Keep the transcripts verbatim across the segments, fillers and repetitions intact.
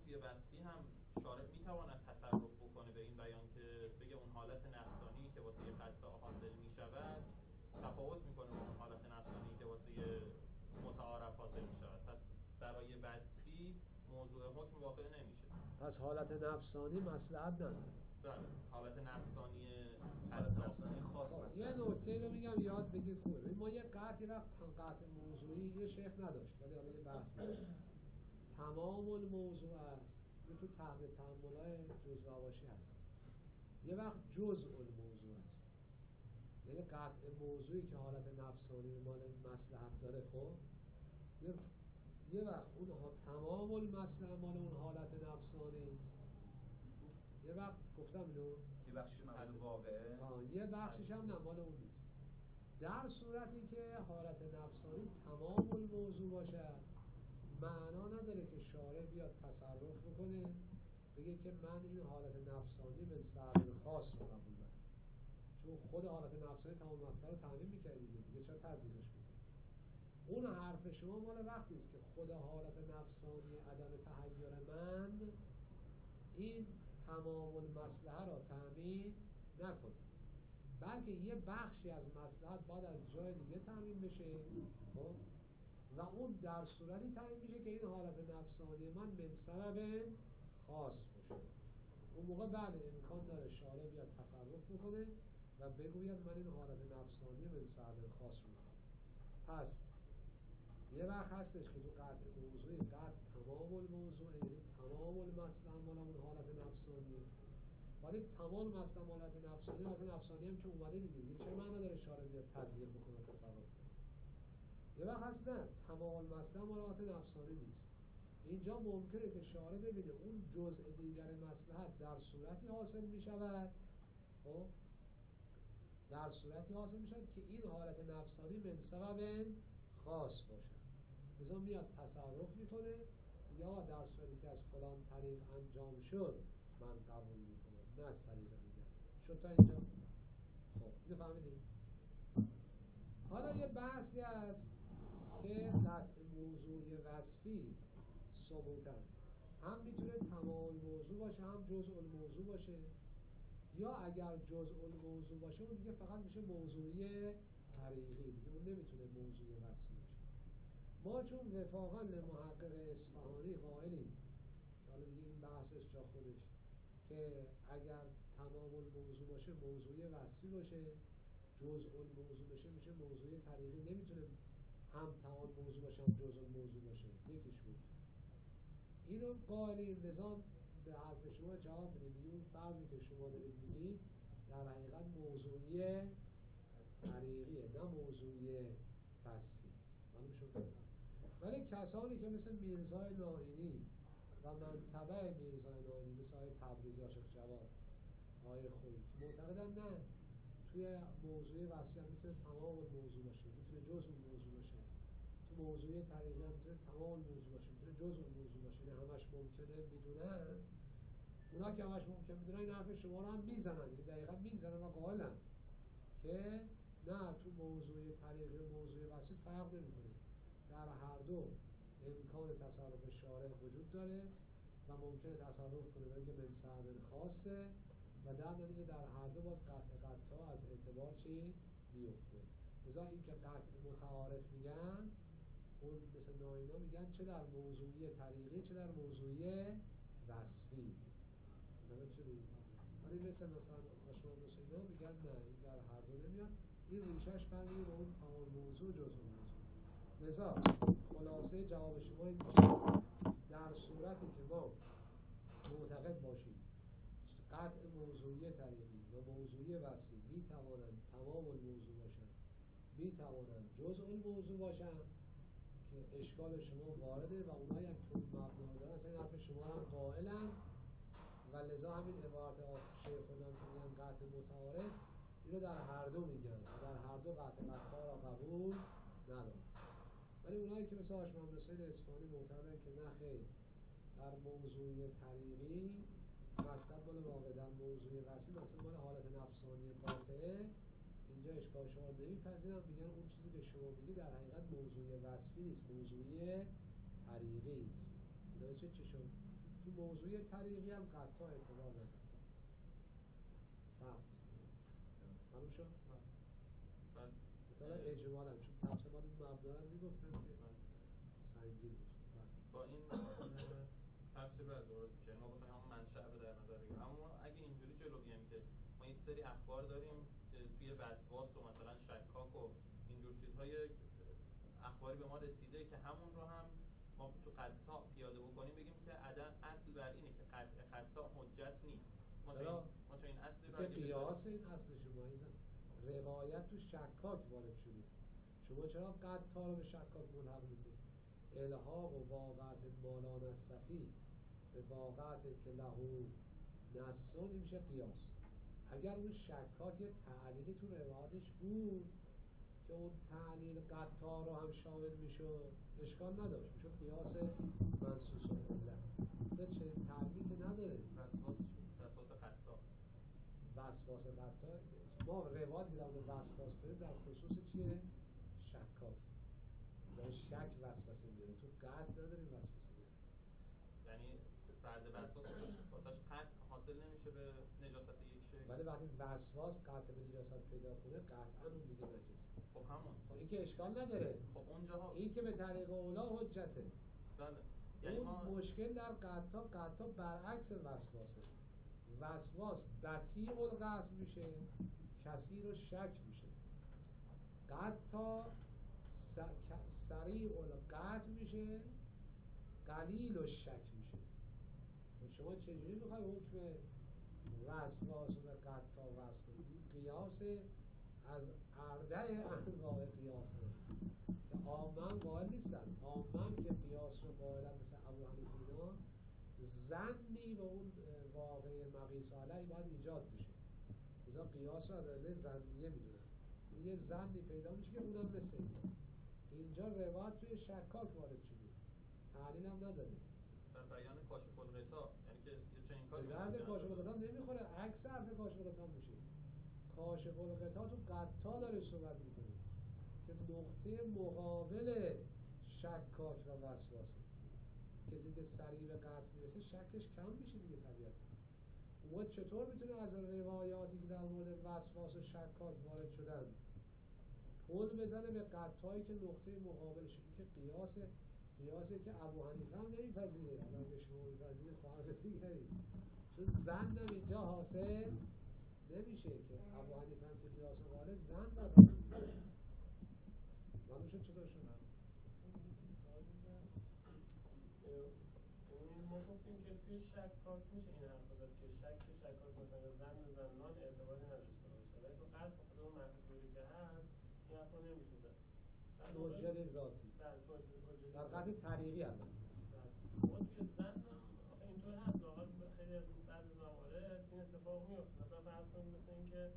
موضوعی وصفی هم شارع میتواند تصرف بکنه به این بیان که بگه اون حالت نفسانی که واسه قطع حاصل میشود تفاوت میکنه با اون حالت نفسانی که واسه متعارف حاصل میشود. پس برای وصفی موضوع حکم واقع نمیشه. پس حالت نفسانی مصلحت نداره. بله، حالت نفسانی حالت نفسانی خاص خب مثلا یه نکته رو میگم یاد بگیر خوبه. ما یه قطعی وقت قطع موضوعی یه شیخ نداشت ولی حالا یه بحث داشت. تمام الموضوع است. این تو تحت تأملای جزء هست. یه وقت جزء الموضوع است. یعنی قطع موضوعی که حالت نفسانی مال مصلحت داره. خب یه یه وقت اون تمام المصلحه مال اون حالت نفسانی است. یه وقت گفتم اینو یه بخشش محل واقعه، یه بخشش هم نه مال اون نیست. در صورتی که حالت نفسانی تمام الموضوع باشه معنا نداره که شارع بیاد تصرف بکنه بگه که من این حالت نفسانی من سبب خاص رو قبول دارم، چون خود حالت نفسانی تمام مصلحه رو تعمین می‌کنه دیگه، چرا تضعیفش می‌کنه؟ اون حرف شما مال وقتی است که خود حالت نفسانی عدم تحیر من این تمام المصلحه را تامین نکنه، بلکه یه بخشی از مصلحت باید از جای دیگه تامین بشه. خب و اون در صورتی تعیین میشه که این حالت نفسانی من من سبب خاص باشه. اون موقع بله امکان داره شارع بیاد تصرف بکنه و بگوید من این حالت نفسانی من سبب خاص رو میخوام. پس یه وقت هستش که تو قطع موضوعی قطع تمام الموضوع یعنی تمام المصلحه مال اون حالت نفسانیه، ولی تمام مصلحه مال حالت نفسانی حالت نفسانی هم که اومده دیگه چه معنی داره شارع بیاد تضییع بکنه تصرف. یه وقت هست نه تمام مصلحه مالات نفسانی نیست. اینجا ممکنه که شارع ببینه اون جزء دیگر مصلحت در صورتی حاصل می شود خب در صورتی حاصل می شود که این حالت نفسانی من سبب خاص باشه، لذا میاد تصرف میکنه یا در صورتی که از فلان طریق انجام شد من قبول میکنم نه از طریق دیگر شد. تا اینجا خب اینو فهمیدیم. حالا یه بحثی هست که قطع موضوعی وصفی ثبوتن هم میتونه تمام موضوع باشه هم جزء الموضوع باشه، یا اگر جزء الموضوع باشه اون دیگه فقط میشه موضوعی طریقی دیگه، اون نمیتونه موضوعی وصفی باشه. ما چون وفاقا لمحقق اصفهانی قائلیم، حالا دیگه این بحثش جا خودش، که اگر تمام الموضوع باشه موضوعی وصفی باشه، جزء الموضوع بشه میشه موضوعی طریقی، نمیتونه هم تمام موضوع باشه هم جزء الموضوع باشه، یکیش بود. اینو قائلیم، لذا به حرف شما جواب میدیم اون فرضی که شما دارید میگید در حقیقت موضوعی طریقیه نه موضوعی وصفی. معلوم شد؟ ولی کسانی که مثل میرزای نائینی و منتبع میرزای نائینی مثل آقای تبریزی، عاشق جواد، آقای خویی معتقدن نه توی موضوع وصفی هم میتونه تمام موضوع باشه، میتونه جزء موضوع باشه، تو موضوع طریقی هم میتونه تمام موضوع باشه، میتونه جزء موضوع باشه، نه همش ممکنه میدونن. اونا که همش ممکن میدونن این حرف شما رو هم میزنن، یعنی دقیقا میزنن و قائلن که نه تو موضوع طریقی و موضوع وصفی فرق نمیکنه، در هر دو امکان تصرف شارع وجود داره و ممکنه تصرف کنه بگه من سبب خاصه و در نتیجه در هر دو باز قطع قطع از اعتبار چی بیفته. لذا این که قطع متعارف میگن اون مثل ناینا میگن چه در موضوعی طریقی چه در موضوعی وصفی. نمید شدید؟ ولی مثل مثلا آشمان نسینا میگن نه این در هر دو نمیاد، این ریشش برمیگه به اون تمام موضوع جزء موضوع. لذا خلاصه جواب شما این میشه در صورتی که ما معتقد باشیم قطع موضوعی طریقی و موضوعی وصفی می توانند تمام الموضوع باشند، می توانند جزء الموضوع باشند که اشکال شما وارده و اونایی هم که مبنا دارن اصلا این حرف شما هم قائلن و لذا همین عبارت شیخ خودم که میگن قطع متعارف اینو در هر دو میگن و در هر دو قطع قطع را قبول ندارن. ولی اونایی که مثل آشمان رسید اصفهانی معتقدن که نه خیر در موضوع طریقی مطلب مال واقع، در موضوع وصفی مثلا مال حالت نفسانی قاطعه، اینجا اشکال شما رو نمیپذیرن، میگن اون چیزی که شما میگی در حقیقت موضوع وصفی نیست، موضوع طریقی است. درسته چی شد؟ تو موضوع طریقی هم قطع اعتبار نداره. فرق معلوم شد؟ بعد مثلا اجمالا چون تفسیر مال مبنا رو میگفتن که سنگین باشه. با این تفسیر باید درست میشه، ما بخوایم همون منشأ رو در نظر بگیریم. اما اگه اینجوری جلو بیایم که ما یک سری اخبار داریم که توی وسواس و مثلا شکاک و اینجور چیزهای اخباری به ما رسیده که همون رو هم ما تو قطع پیاده بکنیم، بگیم که عدم اصل بر اینه که قطع قطع حجت نیست. ما تو این ما تو این اصل که قیاس این اصل شما ایزن روایت تو شکاک وارد شده، شما چرا قطع رو به شکاک ملحق میکنید؟ الحاق و واقعت مالان از صفی به واقعت که لهو نسون میشه قیاس. اگر اون شکاک یه تعلیلی تو روایتش بود که اون تعلیل قطع رو هم شامل میشد اشکال نداشت، میشه قیاس منصوص العله. ده چه تعلیلی که نداره وسواس وسواس قطع وسواس قطع. ما روایت که در مورد وسواس داریم در خصوص چیه؟ شکاک. در شک وسوسه میاره، تو قطع نداریم وسوسه میاره. یعنی فرض وسواس واسش قطع حاصل نمیشه به نجاست یک شی، ولی وقتی وسواس قطع به نجاست پیدا کنه قطعا اون دیگه نجسه. خب همون خب این که اشکال نداره. خب اونجاها این که به طریق اولا حجته. بله. یعنی اون ما مشکل در قطع قطع برعکس وسواسه. وسواس بطیع القطع میشه، کثیر و شک میشه. قطع سریع القطع میشه، قلیل و شک میشه. و شما چجوری میخوای حکم وسواس و قطع وصل کنید؟ قیاس از ارده انواع قیاسه که عامن قائل نیستن. عامن که قیاس رو قائلن مثل ابو حنیفه اینا، ظنی به اون واقع مقیس علیه باید ایجاد بشه. لذا قیاس رو از ارده ظنیه میدونن. یه ظنی پیدا میشه که اونم مثل اینجا روایت توی شکاک وارد شده، تعلیل هم نداره. در بیان کاشف الغطا، یعنی که یه چنین کاری به درد کاشف الغطا نمیخوره، عکس حرف کاشف الغطا میشه. کاشف الغطا تو قطع داره صحبت میکنه که نقطه مقابل شکاک و وسواسه. کسی که سریع به قطع میرسه شکش کم میشه دیگه طبیعتا. اون چطور میتونه از روایاتی که در مورد وسواس و شکاک وارد شدن پل بزنه به قطعی که نقطه مقابلشه؟ این که قیاسه قیاسه که ابو حنیفه هم نمیپذیره. اگر به شما میپذیره فرق دیگری، چون ظن هم اینجا حاصل نمیشه که ابو حنیفه هم که قیاس قاله ظن باید حاصل میشه. معلوم شد چطور شد؟ ما گفتیم که توی شکاک میشه این حرف زد که شک شکاک مثلا ظن ظنان اعتباری نداشته باشه، ولی تو قطع خود اون محصولی که هست این حرف رو نمیشه زد. حجت ذاتی در قطع طریقی هم ما توی ظن اینطور هست. واقعا خیلی از بعض موارد این اتفاق میفته. مثلا فرض کنید مثل این که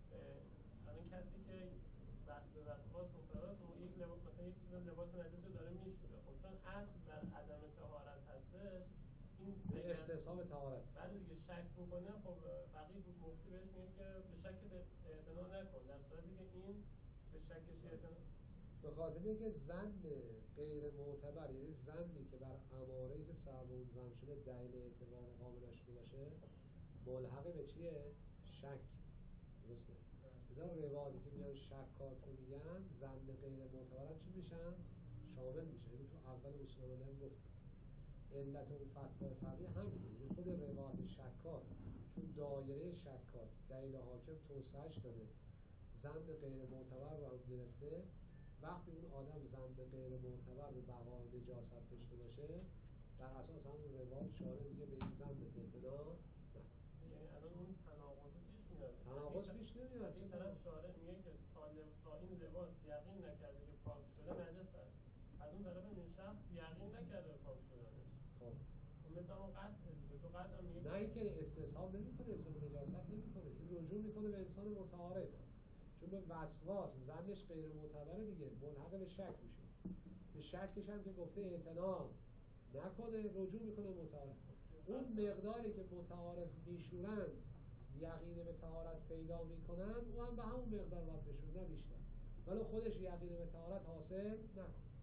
الان کسی که وقت به وسواس مبتلا است، یک لباس مثلا یک چیز لباس نجس رو داره میشوره، خب چون اصل بر عدم طهارت هستش، این استصحاب طهارت. بعد دیگه شک بکنه، خب فقیه مفتی بهش میگه که به شک اعتنا نکن، در صورتی که این به شکش اعتنا، به خاطر اینکه ظن غیر معتبر، یعنی ظنی که بر اماره‌ای که سبب اون ظن شده دلیل اعتبار قابل نشده باشه، ملحق به چیه؟ شک. درسته؟ مثلا روایاتی که میان شکاک رو میگن ظن غیر معتبر چی میشن؟ شامل میشن. یعنی تو اول اصول علم گفتم علت اون فتوای فقیه همینه. یعنی خود روایت شکاک چون دایره شکاک دلیل حاکم توسعه‌اش داده، ظن غیر معتبر رو هم گرفته. وقتی اون آدم ظن غیر معتبر به بقای نجاست داشته باشه، در اساس همون روایت شارع میگه به این ظن اعتنا نکن. یعنی الان اون تناقض پیش میاد. تناقض پیش نمیاد. این طرف شارع میگه که تا این لباس یقین نکرده که پاک شده نجس است، از اون طرف این شخص یقین نکرده پاک شدنش. خب مثلا اون قطع دیگه، تو قطع هم میگه نه اینکه استصحاب نمیکنه، اسم نجاست نمیکنه، این رجوع میکنه به انسان متعارف، چون به وسواس ظنش غیر معتبره دیگه، ملحق به شک میشه. به شکش هم که گفته اعتنا نکنه، رجوع میکنه متعارف. اون مقداری که متعارف میشورن یقین به طهارت پیدا میکنن، اون هم به همون مقدار باید بشورن، نه بیشتر. ولی خودش یقین به طهارت حاصل نکنه.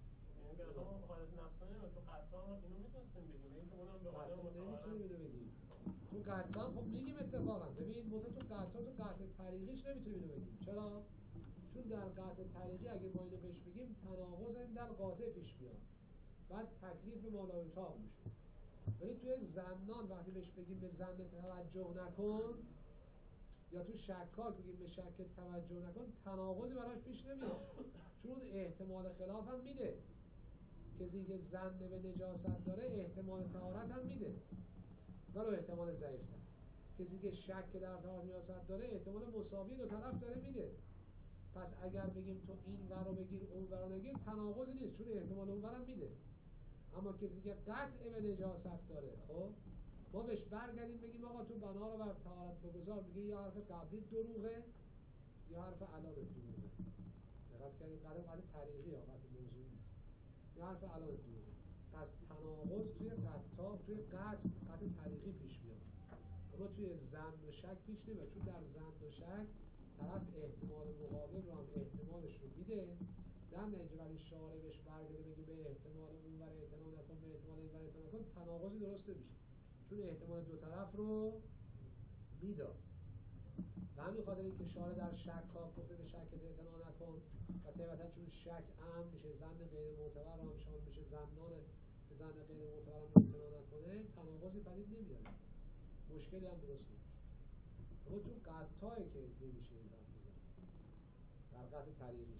یعنی به نظر حالت نفسانی رو تو قطعا اینو میتونستیم بگیم این که اونم به آدم نمیتونیم متعارف اینو بگیم. تو قطعا خب میگیم اتفاقا ببین مثلا تو قطعا تو قطع طریقیش نمیتونیم اینو بگیم. چرا؟ چون در قطع طریقی اگه ما اینو بهش بگیم تناقض این در قاطع پیش میاد، بعد تکلیف مالایتاب میشه. ولی توی زنان وقتی بهش بگیم به زن توجه نکن یا تو شکاک بگیم به شک توجه نکن، تناقضی براش پیش نمیاد، چون احتمال خلاف هم میده. کسی که زن به نجاست داره احتمال طهارت هم میده ولو احتمال ضعیف‌تر. کسی که شک در طهارت نجاست داره احتمال مساوی دو طرف داره میده. پس اگر بگیم تو این ور رو بگیر اون ور رو نگیر تناقضی نیست، چون احتمال اون ور هم میده. اما کسی که قطع به نجاست داره، خب ما بهش برگردیم بگیم آقا تو بنا رو بر طهارت بگذار، میگه یا حرف قبلی دروغه یا حرف الان دروغه. دقت کنید قدم قدم طریقی ها قدم موضوعی نیست، یا حرف الان دروغه. پس تناقض توی قطع توی قطع قطع طریقی پیش میاد، اما توی زن و شک پیش نمیاد، چون در زن و شک طرف احتمال مقابل رو هم احتمالش رو میده. در نتیجه ولی شارع بهش برگرده بگه به احتمال اون ور اعتنا نکن به احتمال این ور اعتنا نکن، تناقضی درست نمیشه، چون احتمال دو طرف رو میداد. و همین خاطر اینکه شارع در شک ها گفته به شک اعتنا نکن و طبعا چون شک امن میشه، زن غیر معتبر هم شامل میشه، زنان به زن غیر معتبر هم اعتنا نکنه، تناقضی پدید نمیاد، مشکلی هم درست نمیشه. اما تو قطعی که نمیشه این حرف بزنه در قطع طریقیش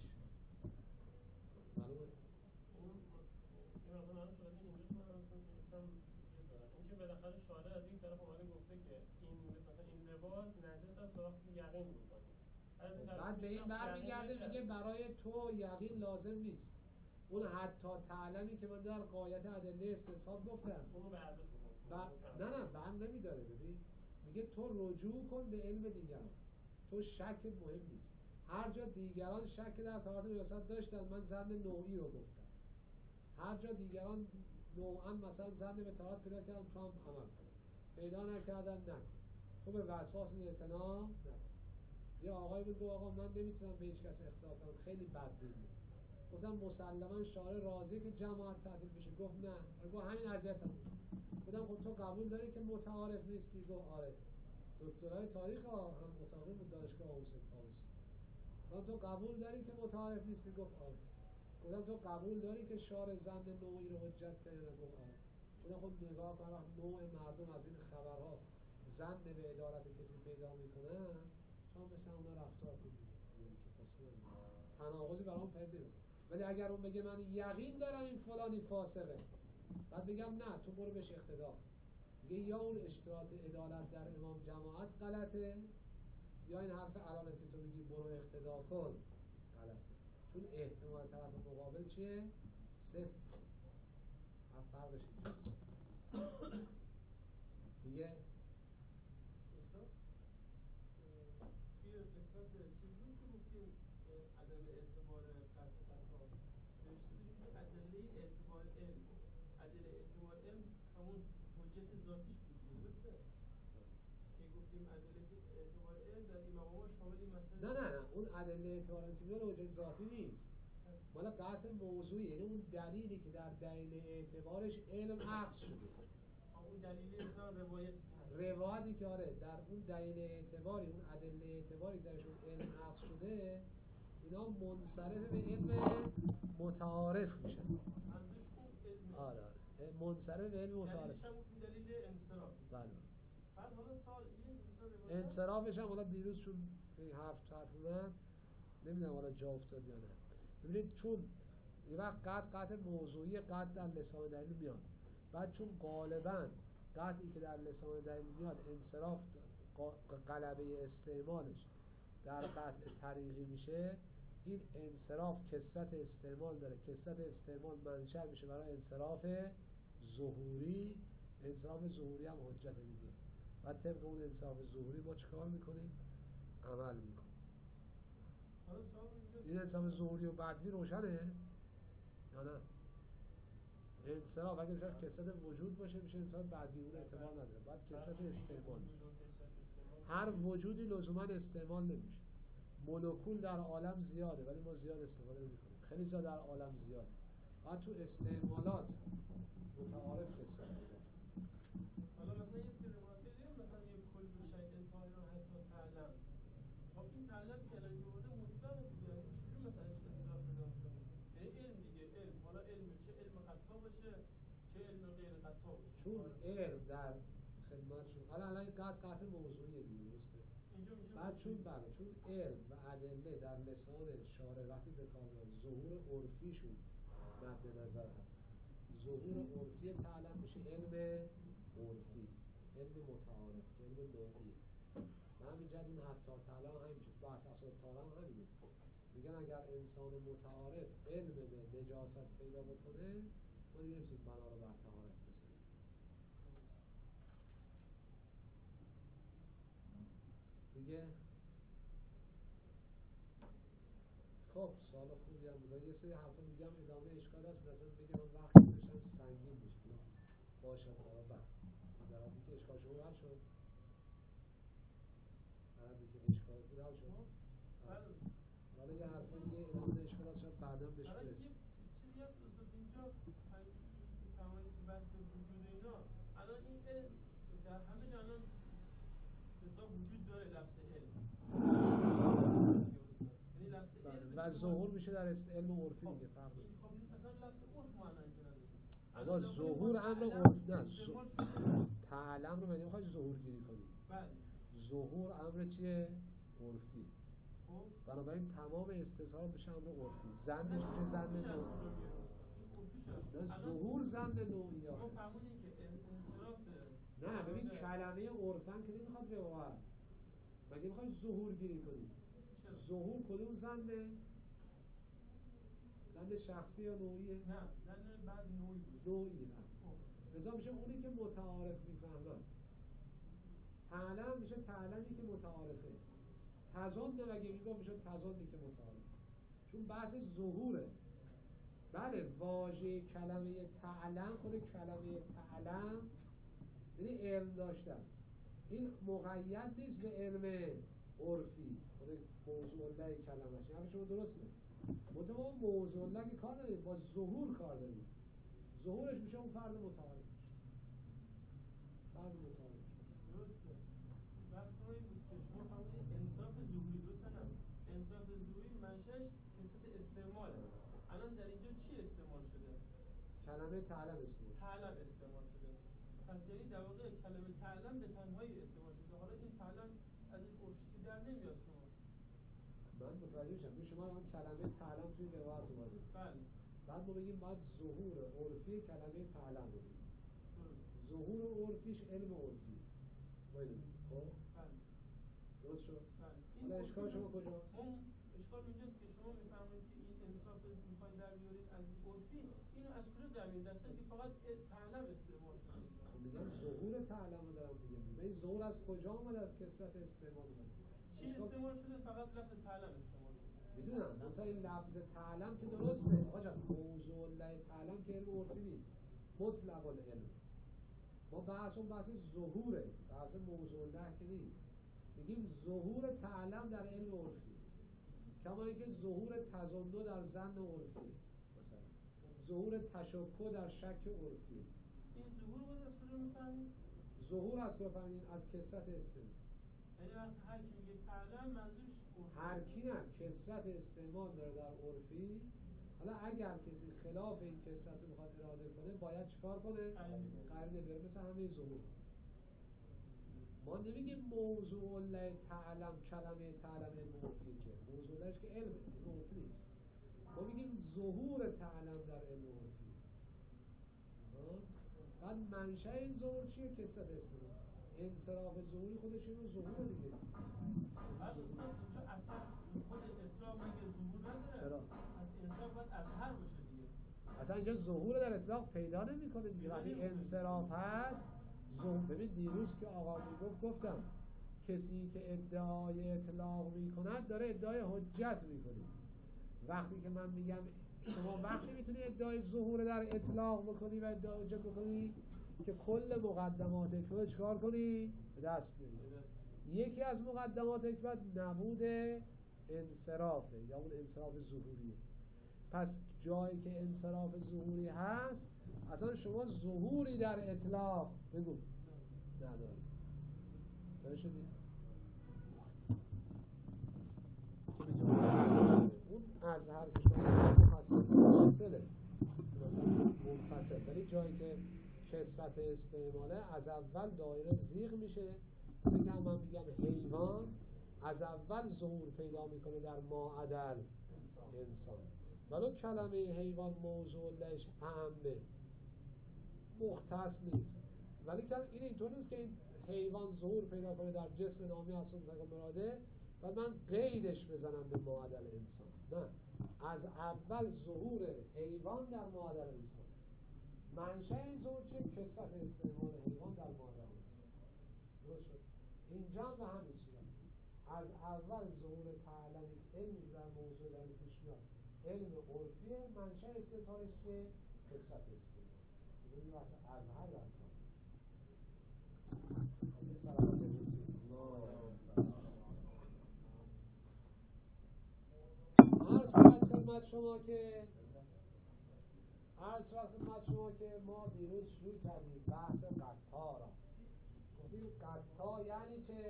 معلومه؟ اون این مثلا من صورت اینجوری من اصلا می‌خواستم چیز دارم این که بالاخره شارع از این طرف اومده گفته که این مثلا این لباس نجس است وقتی یقین می‌کنی، بعد به این برمیگرده میگه برای تو یقین لازم نیست. اون حتی تعلمی که من در قایت ادله استصحاب گفتم اونو به ارزش ب... نه نه بند نمیداره. ببین میگه تو رجوع کن به علم دیگران، تو شک مهم نیست. هر جا دیگران شک در طهارت نجاست داشتن من زن نوعی رو گفتم، هر جا دیگران نوعا مثلا زن به طهارت پیدا کردن تو هم عمل کن، پیدا نکردن نکن، تو به وسواس اعتنا نکن. یه آقای بود گفت آقا من نمیتونم به هیچ کس اخطار کنم، خیلی بدبینه. گفتم مسلما شارع راضیه که جماعت تعطیل بشه؟ گفت نه. گفت همین اذیتم. گفتم خب تو قبول داری که متعارف نیستی؟ گفت آره. دکترای تاریخ ها هم متعارف بود دانشگاه آموزش کاوس. گفتم تو قبول داری که متعارف نیستی؟ گفت آره. گفتم تو قبول داری که شارع زن نوعی رو حجت کنه؟ گفت آره. گفتم خب نگاه کن نوع مردم از این خبرها زن به عدالت کسی پیدا میکنن، شما مثل اونا رفتار کنید که اصلا تناقضی برام پیدا نمیکنه. ولی اگر اون بگه من یقین دارم این فلانی فاسقه، بعد بگم نه تو برو بهش اقتدا، میگه یا اون اشتراط عدالت در امام جماعت غلطه یا این حرف الان که تو میگی برو اقتدا کن غلطه، چون احتمال طرف مقابل چیه؟ صفر. هم فرقش دیگه استاد توی قسمت چیزی که گفتیم عدم اعتبار قطع قطع نوشته بودیم که ادله اعتبار علم ادله اعتبار علم همون حجت ذاتیش بود، درسته؟ که گفتیم ادله اعتبار علم در این مقام شامل این مسئله نه نه نه اون ادله اعتبار علم حجت ذاتی نیست، مالا قطع موضوعی، یعنی اون دلیلی که در دلیل اعتبارش علم اخذ شده. اون دلیل اعتبار روایت روایتی که آره در اون دلیل اعتباری اون ادله اعتباری درشون علم اخذ شده، اینا منصرف به علم متعارف میشن. آره آره منصرف به علم متعارف. دلیل انصراف. بله. بعد حالا سال این انصرافش هم حالا دیروز چون این هفت حرف اومد نمیدونم حالا جا افتاد یا نه. ببینید چون یه وقت قطع قطع موضوعی قطع در لسان دلیل میاد، بعد چون غالباً قطعی که در لسان دلیل میاد انصراف غلبه استعمالش در قطع طریقی میشه، این انصراف کثرت استعمال داره، کثرت استعمال منشأ میشه برای انصراف ظهوری، انصراف ظهوری هم حجت دیگه. و طبق اون انصراف ظهوری ما چیکار میکنیم؟ عمل میکنیم. این انصراف ظهوری و بدوی روشنه یا نه؟ انصراف اگه بشه کثرت وجود باشه میشه انصراف بدوی، اون اعتبار نداره، باید کثرت استعمال باشه. هر وجودی لزوما استعمال نمیشه. مولکول در عالم زیاده ولی ما زیاد استفاده نمی‌کنیم، خیلی زیاد در عالم زیاده. باید تو استعمالات متعارف قسمت بده. حالا مثلا یه سری مناطقی مثلا یه کل و شیء طاهر حتی تعلم، خب این تعلم که الان جوده مطلقه دیگه، چجوری مثلا اصطلاح پیدا می‌کنه؟ یعنی علم دیگه، علم، حالا علم چه علم قطع باشه چه علم غیر قطع باشه. چون علم در خدمتشون حالا الان قطع قطع موضوعیه دیگه، درسته؟ اینجا میشه بعد چون بله چون علم و ادله در لسان شارع وقتی به کار میاد ظهور عرفیشون مد نظر هست. ظهور عرفی تعلم میشه علم عرفی، علم متعارف، علم نوعی. و همین جد این حتی تعلم همینجور بحث اصلا تعلم همینه. میگن اگر انسان متعارف علم به نجاست پیدا بکنه ما دیگه نمیتونیم بنا رو بر طهارت بزنیم. دیگه خب سوال خوبی هم بود. یه سری حرفا میگم ادامه اشکال هست، مثلا بگم وقت داشتم سنگین میشه باشه برای بعد در حالی که اشکال شما حل شد، در حالی که اشکال بود حل شد. حالا یه حرفا دیگه ادامه اشکال هست شاید بعدا بهش برسیم. چیزی هست استاد اینجا تمامی که بحث وجود اینا الان این علم در همه جا الان حساب وجود داره، لفظ علم یعنی لفظ علم و ظهور میشه در علم عرفی دیگه فرق خب اصلا لفظ عرف معنی نداره. آقا ظهور امر عرف نه تعلم رو معنی میخوای ظهور گیری کنی. بله ظهور امر چیه؟ عرفی. خب بنابراین تمام استظهار میشه امر عرفی. زنش میشه زن نوعی. ظهور زن نوعی ما فهمونیم که انصراف نه ببین کلمه عرفن که نمیخواد وقاعت، مگه میخوای ظهور گیری کنی؟ ظهور کدوم زنه؟ زن شخصی یا نوعیه؟ نه زن بعد نوعی نوعی لذا میشه اونی که متعارف میفهمن. تعلم میشه تعلمی که متعارفه. تزند مگه میگم میشه تزندی که متعارفه، چون بحث ظهوره. بله واژه کلمه تعلم خود کلمه تعلم یعنی علم داشتن، این مقید نیست به علم عرفی خود موضوع الله کلمش. یعنی شما درسته مطمئن موضوع الله که کار نداریم، با ظهور کار داریم. ظهورش میشه اون فرد متعارف میشه. فرد متعارف درسته. بحث ما این بود که شما فهمونید انصاف ظهوری درسته نه؟ انصاف ظهوری منشأش کسرت استعماله. الان در اینجا چی استعمال شده؟ کلمه تعلم استعمال تعلم استعمال شده. پس یعنی در واقع کلمه تعلم به تنهایی استعمال شده. حالا این تعلم از این عرفی که در نمیاد شما. من متوجه میشم. شما الان کلمه تعلم توی روایت اومده. بله. بعد ما بگیم باید ظهور عرفی کلمه تعلم رو بگیم. ظهور عرفیش علم عرفی. باید خب؟ بله. درست شد؟ بله. حالا اشکال شما کجاست؟ اون اشکال اینجاست که شما میفهمید که این انصاف میخواید در بیارید از عرفی، اینو از کجا در میارید؟ درسته که فقط تعلم استعمال شده. میگم ظهور تعلم رو دارم میگم. این ظهور از کجا اومد؟ از کثرت استعمال اومد. چی استعمال شده؟ فقط لفظ تعلم استعمال شده. میدونم مثلا این لفظ تعلم که درسته. آقا جان موضوع الله تعلم که علم عرفی نیست. مطلق العلم. ما بحث اون بحث ظهوره. بحث موضوع الله که نیست. میگیم ظهور تعلم در علم عرفی. کما اینکه ظهور تزندو در ظن عرفی. مثلا ظهور تشکک در شک عرفی. این ظهور بود از کجا میفهمید؟ ظهور از کجا فهمیدین؟ از کثرت استعمال. یعنی وقتی هر کی میگه تعلم منظورش هر کی نه کثرت استعمال داره در عرفی. حالا اگر کسی خلاف این کثرت رو بخواد اراده کنه باید چیکار کنه؟ قرینه بیاره. مثل همه ظهور ما نمیگیم موضوع الله تعلم کلمه تعلم عرفی، که موضوع اللهش که علمه، علم عرفی نیست. ما میگیم ظهور تعلم در علم عرفی. بعد منشأ این ظهور چیه؟ کثرت استعمال. انصراف ظهوری خودش اینو ظهور دیگه. بعد اینجا اثر خود اطلاق میگه ظهور نداره. چرا؟ پس انصراف باید اثر باشه دیگه. اصلا اینجا ظهور در اطلاق پیدا نمیکنه دیگه. وقتی انصراف هست ظهور. ببین دیروز که آقا میگفت گفتم کسی که ادعای اطلاق میکند داره ادعای حجت میکنه. وقتی که من میگم شما وقتی میتونی ادعای ظهور در اطلاق بکنی و ادعای حجت بکنی که کل مقدمات حکمت چکار کنی؟ به دست بیاری. یکی از مقدمات حکمت نبود انصرافه یا اون انصراف ظهوریه. پس جایی که انصراف ظهوری هست اصلا شما ظهوری در اطلاق بگو نداری. داری شدی؟ اون از هر که شما محصل منفصله مثلا منفصل، ولی جایی که کسرت استعماله از اول دایره زیغ میشه. مثل که هم من میگم حیوان از اول ظهور پیدا میکنه در ماعدل انسان، ولو کلمه حیوان موضوع لش اهمه مختص نیست، ولی که این اینطور نیست که این حیوان ظهور پیدا کنه در جسم نامی اصلا مراده و من قیدش بزنم به ماعدل انسان. نه، از اول ظهور حیوان در ماعدل انسان. منشأ این ظهور چیه؟ کثرت استعمال حیوان در ماعدل انسان. درست شد؟ اینجا به همین صورت از اول ظهور تعلمی علمی در موضوع در پیش میاد، علم عرفیه، منشأ استعمالش چیه؟ کثرت استعمال. این وقت از هر در کار این سلامت روزی عرض شد خدمت شما که عرض شد خدمت شما که ما دیروز شروع کردیم بحث قطع را. گفتیم قطع یعنی چه؟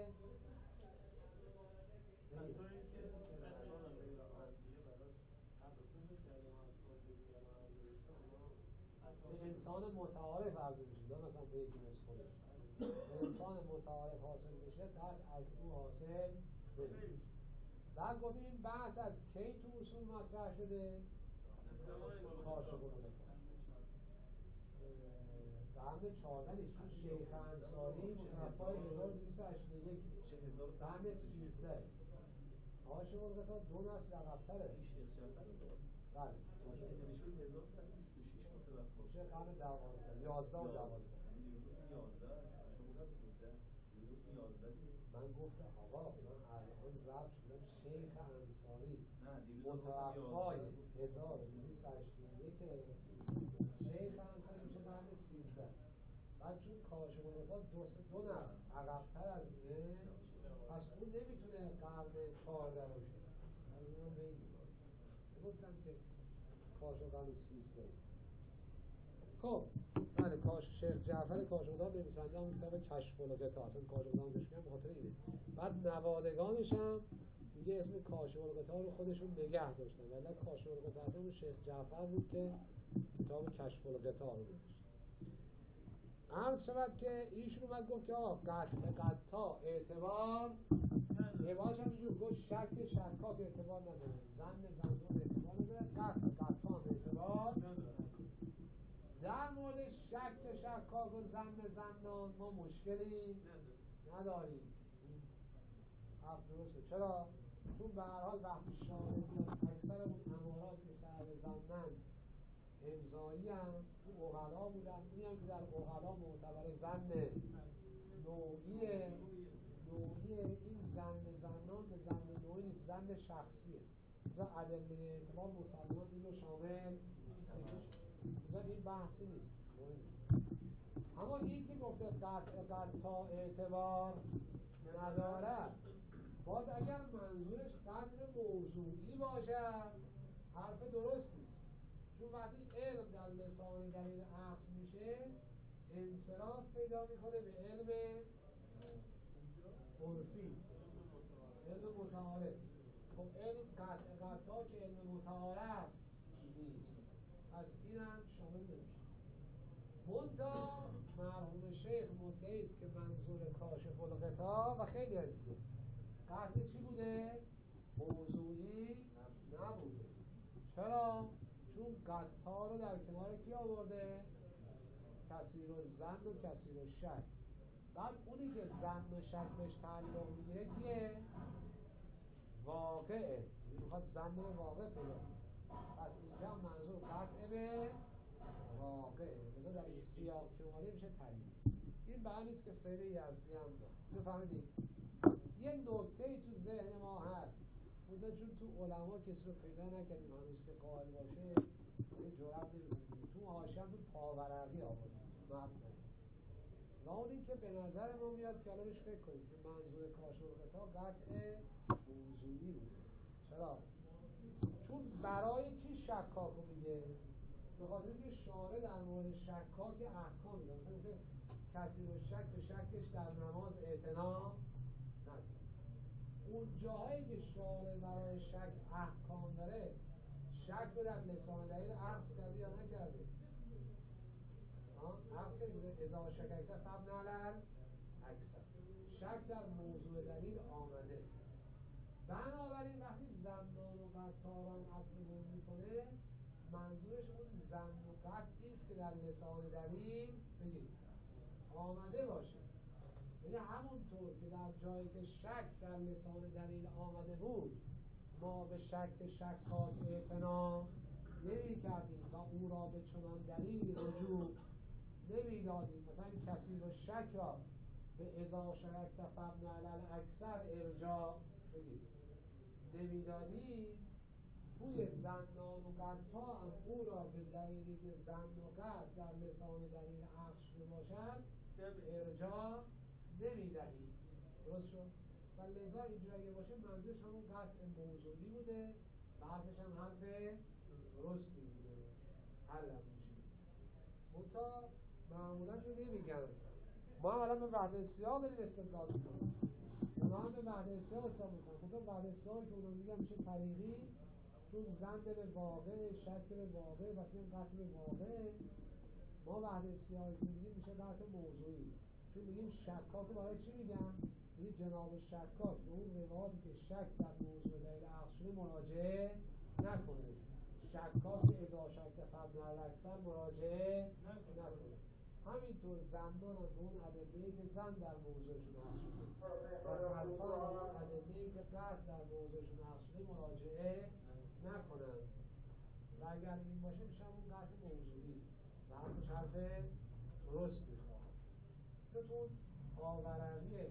انسان متعارف عرض میشه، نه مثلا به یکی مثل خودش. انسان متعارف حاصل میشه قطع از او حاصل نمیشه. بعد گفتیم این بحث از کی تو اصول مطرح شده؟ کاشف الغطا قرن چهارده نیست، چون شیخ انصاری توفای هزار و دویست و هشتاد و یک قرن سیزده. کاشف الغطا دو نسل عقب‌تره. بله میشه قرن دوازده یازده و دوازده. من گفتم آقا من الان ضبط شدم شیخ انصاری متوفای هزار و دویست و هشتاد و یک. شیخ انصاری میشه قرن سیزده. بعد چون کاشف الغطا دو دو نسل عقب‌تر از اینه، پس اون نمیتونه قرن چهارده باشه. من بگم گفتم که کاشف قرن سیزده. خب بله، کاش شیخ جعفر کاشف‌الغطا نویسنده اون کتاب کشف الغطا، اصلا کاشف‌الغطا رو بهش میگن به خاطر اینه. بعد نوادگانش هم دیگه اسم کاشف الغطا رو خودشون نگه داشتن، ولی کاشف الغطا اصلا اون شیخ جعفر بود که کتاب کشف الغطا رو نوشت. عرض شود که ایشون اومد گفت که آقا قطع قطع اعتبار عبارش هم اینجور گفت شک شکاک اعتبار نداره، ظن ظنون اعتبار نداره، قطع قطع هم اعتبار در مورد شک شکاک و ظن ظنان ما مشکلی نداریم. حق درسته. چرا؟ چون به هر حال وقتی شاهد اکثر اون امارات که سهل ظنن امضایی هم تو اغلا بودن، این هم که در اغلا معتبر ظن نوعیه نوعیه این ظن ظنان به ظن نوعی نیست، ظن شخصیه. مثلا ادله اعتبار مسلمان این رو شامل مثلا این بحثی نیست. اما این که گفته قطع قطع اعتبار ندارد، باز اگر منظورش قطع موضوعی باشد حرف درستی، چون وقتی علم در لسان دلیل عقل میشه انصراف پیدا میکنه به علم عرفی، علم متعارف. خب علم قطع قطع که علم متعارف نیست، پس این هم شامل نمیشه. منتها مرحوم شیخ مدعی است که منظور کاشف الغطا و خیلی از دیگه قطع چی بوده؟ موضوعی نبوده. چرا؟ چون قطع رو در کنار کی آورده؟ کثیر الظن و کثیر الشک. بعد اونی که ظن و شک بهش تعلق میگیره کیه؟ واقعه. این میخواد ظن به واقع پیدا کنه. پس اینجا منظور قطع به واقعه. مثلا در این سیاق که اومده میشه تعیین. این به همین است که فعل یزدی هم داره. اینو فهمیدید؟ یه نکته‌ای تو ذهن ما هست. مثلا چون تو علما کسی رو پیدا نکردیم هنوز که قائل باشه، یه جرأت نمی‌کنیم. تو حاشیه تو پاورقی آورده. متن. اون این که به نظر ما میاد که الانش فکر کنید که منظور کاشف الغطا قطع موضوعی بوده. چرا؟ چون اون برای چی شکاک رو میگه؟ به خاطر اینکه شارع در مورد شکاک احکام میده، مثلا که کسی رو شک به شکش در نماز اعتنا نکنه. اون جاهایی که شارع برای شک احکام داره، شک رو در لسان دلیل عقص کرده یا نکرده؟ عقص کرده اذا شککت فبن علل اکثر، شک در موضوع دلیل آمده. بنابراین وقتی زنان و قطاران اصل بود میکنه، منظورش اون زن و قطعی است که در لسان دلیل بگید آمده باشه. یعنی همونطور که در جایی که شک در لسان دلیل آمده بود، ما به شک شکاک اعتنا نمی کردیم و او را به چنان دلیل رجوع نمی دادیم. مثلا کسی رو شک را به اذا شککت فبن علل اکثر ارجاع بگید نمی دادیم. توی زنان و قطعا هم او را به دلیلی که زن و قطع در لسان دلیل عقل شده باشد ارجاع نمی دهیم. درست شد؟ و لذا اینجا اگه باشه منظورش همون قطع موضوعی بوده و حرفش هم حرف درستی بوده، حل هم میشه. منتها معمولا رو نمیگن. ما هم الان به وحدت سیاق داریم استدلال میکنیم، اونا هم به وحدت سیاق استدلال میکنیم. منتها وحدت سیاقی که اونا میگن میشه طریقی، چون زن به واقع، شک به واقع و چون قطع به واقع. ما وحدت سیاقی که میگیم میشه قطع موضوعی، چون میگیم شکاک رو برای چی میگن؟ این جناب شکاک به اون روایتی که شک در موضوع دلیل عقل شده مراجعه نکنه. شکاک به اذا شک فبن علل اکثر مراجعه نکنه. همینطور زنان از اون ادله‌ای که زن در موضوعشون عقل شده و قطعان از اون ادله‌ای که قطع در موضوعشون عقل شده مراجعه نکنن. و اگر این باشه میشه همون قطع موضوعی و حرفش حرف درست میخواد. چون آورقیه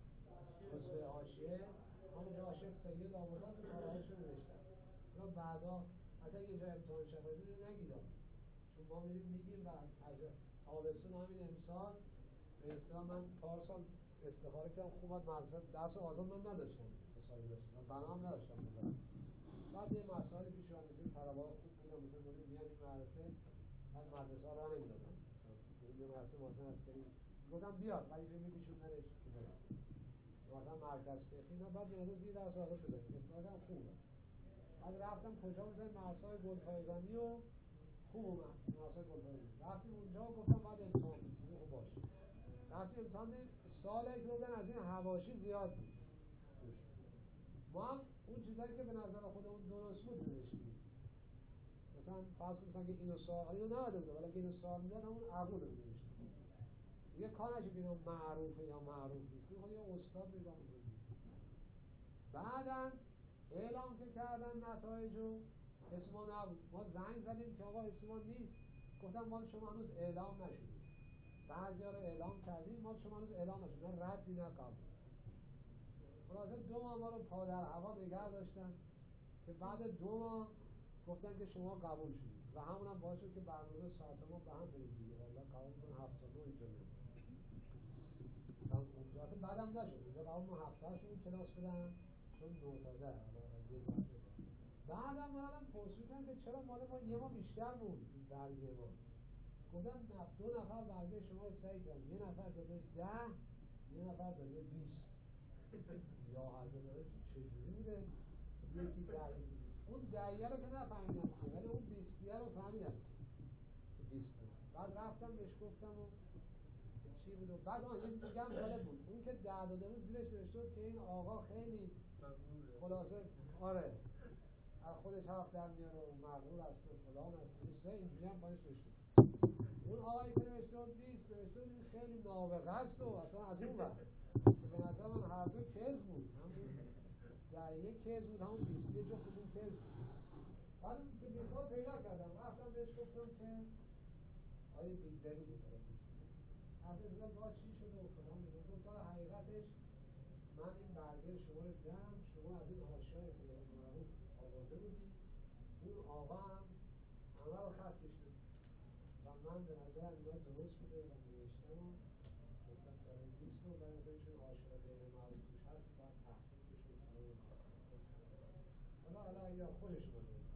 نسبه حاشیه همون حاشیه سید آوردن تو شرایطش رو نوشتن. اونا بعدا حتی یه جای امتحان شفایی رو نگیدن، چون ما میریم میگیم و آبستون همین امسال به اصطلاح من چهار سال استخاره کردم، خوب مدرسه درس آزاد من نداشتم، سال رسیدم بنا هم نداشتم بذارم. بعد یه مسائل پیش اومد، مثل طلبه ها خوب بودن، مثل بودیم میان این مدرسه بعد مدرسه ها راه نمیدادن، یه مدرسه مثلا عسکری گفتم بیاد ولی فیلمی بیشون نرش مثلا مرکز فقهی نه، بعد نیازه زیر درس آزاد بزنیم استفاده هم خوبه. بعد رفتم کجا بزنیم مرسای گلپایگانی و خوب اومد مرسای گلپایگانی. رفتیم اونجا گفتم بعد امتحان بزنیم خوب باشه. رفتیم امتحان سال که بودن از این حواشی زیاد بود. ما هم اون چیزایی که به نظر خودمون درست بود نوشتیم. مثلا فرض کنید مثلا که اینو سوال اینو نمیده بوده ولی اینو سوال میداد همون عقول رو نوشتیم. دیگه کار نشه که اینو معروفه یا معروف نیست، میخواد یه استاد نگاه کنه. بعدم اعلام که کردن نتایجو اسم ما نبود. ما زنگ زدیم که آقا اسم ما نیست، گفتم مال شما هنوز اعلام نشده. بعضیا رو اعلام کردیم مال شما هنوز اعلام نشده، نه ردی نه قبول. خلاصه دو ماه ما رو پا در هوا نگه داشتن که بعد دو ماه گفتن که شما قبول شدید و همون هم باعث شد که برنامه ساعت ما به هم برید دیگه. والله قبول کنه هفتاد و نه اینجا میاد. اونجا اصلا بعدم نشد. اونجا قبول ما هفته هاشون کلاس بدن چون دو تازه بعدم من آدم پرسیدن که چرا مال ما یه ما بیشتر بود برگه ما. گفتن دو نفر برگه شما رو سعی کردن، یه نفر داده ده، یه نفر داده بیست. یا حضرت داره چجوری بوده یکی ده یکی بیست. اون دهیه رو که نفهمیدم ولی اون بیستیه رو فهمیدم بیست بود. بعد رفتم بهش گفتم و چی بود و بعد آن یه دیگه هم جالب بود، اون که ده داده بود زیرش نوشته بود که این آقا خیلی خلاصه آره از خودش حرف در میاره و مغرور است و فلان است و سه اینجوری هم پایش نوشته. اون آقایی که نوشته بود بیست نوشته بود این خیلی نابغه است و اصلا از اون وقت که به نظر من هر دو کذب بود، همون دهیه کذب بود همون بیستی جفتشون کذب بود. بعد که بیکار پیدا کردم رفتم بهش گفتم که آیا بیگدری بود حرفه زدم با چی شده و فلان میگم تا حقیقتش من این برگه شما رو دم شما از این حاشیه‌های خیلی معروف آورده بودی، اون آقا هم همه رو خط کشته و من به نظر اینا درست بوده و نوشتم و گفتم برای بیست و برای خودشون حاشیه غیر معروف توش هست باید تحقیق بشه و فلان. حالا حالا یا خودشون رو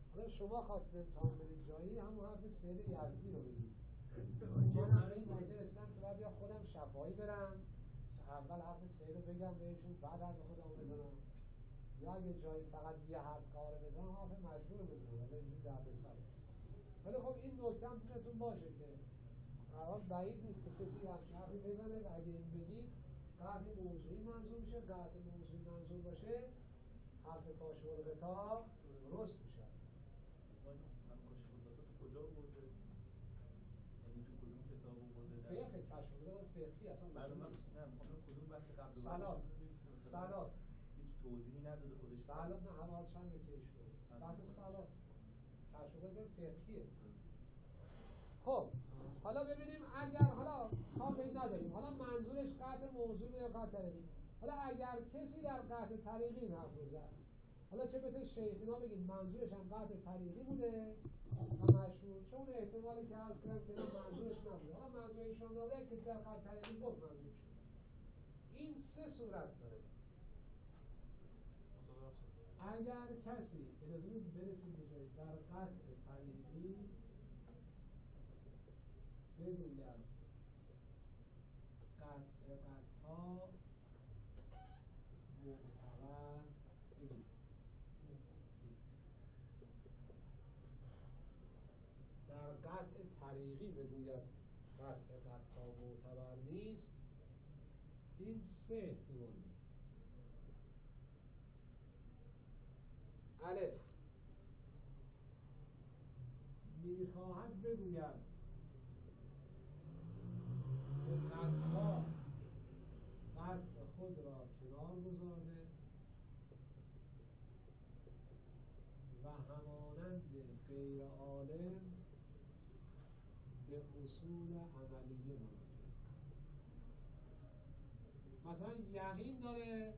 حالا شما خواستید امتحان بدید جایی همون حرف سید یزدی رو بگید. من هم به این نتیجه رسیدم که باید یا خودم شفاهی برم اول حرف سید رو بگم بهشون بعد حرف خودم بزنم، یا اگه جایی فقط یه حرف قاره بزنم حرف مجبور بزنم، ولی اینجور درد سره. ولی خب این نکته هم توتون باشه که اول بعید نیست که کسی همچین حرفی بزنه و اگه این بگید قطع موضوعی منظور میشه. قطع موضوعی منظور باشه حرف کاشف الغطا درست میشه. من کاشف الغطا تو کجا آورده؟ یعنی تو کدوم کتاب آورده؟ فقه کاشف الغطا فقهی اصلا برای من نه میخوام کدوم بحث قبل صلات صلات هیچ توضیحی نداده خودش. صلات نه همه چند که ایشون بحث صلات کاشف الغطا فقهیه. خب حالا ببینیم اگر حالا کار به این نداریم، حالا منظورش قطع موضوع یا قطع طریقی. حالا اگر کسی در قطع طریقی این حرف رو زد، حالا چه بهتر شیخینا بگید منظورش هم قطع طریقی بوده و مشهور، چون احتمالی که عرض کردم که منظورش نبوده، حالا منظور ایشان داده که در قطع طریقی بود منظورش. این سه صورت داره. اگر کسی اجازه برسید به جایی در قطع طریقی بگوید قطع قطعا معتبر بگید در قطع طریقی بگوید قطع قطعا معتبر نیست، این سه احتمال. الف میخواهد بگوید که قطعا قطع خود را کنار گذارده و همانند غیر عالم به اصول عملیه مراجعه. مثلا یقین داره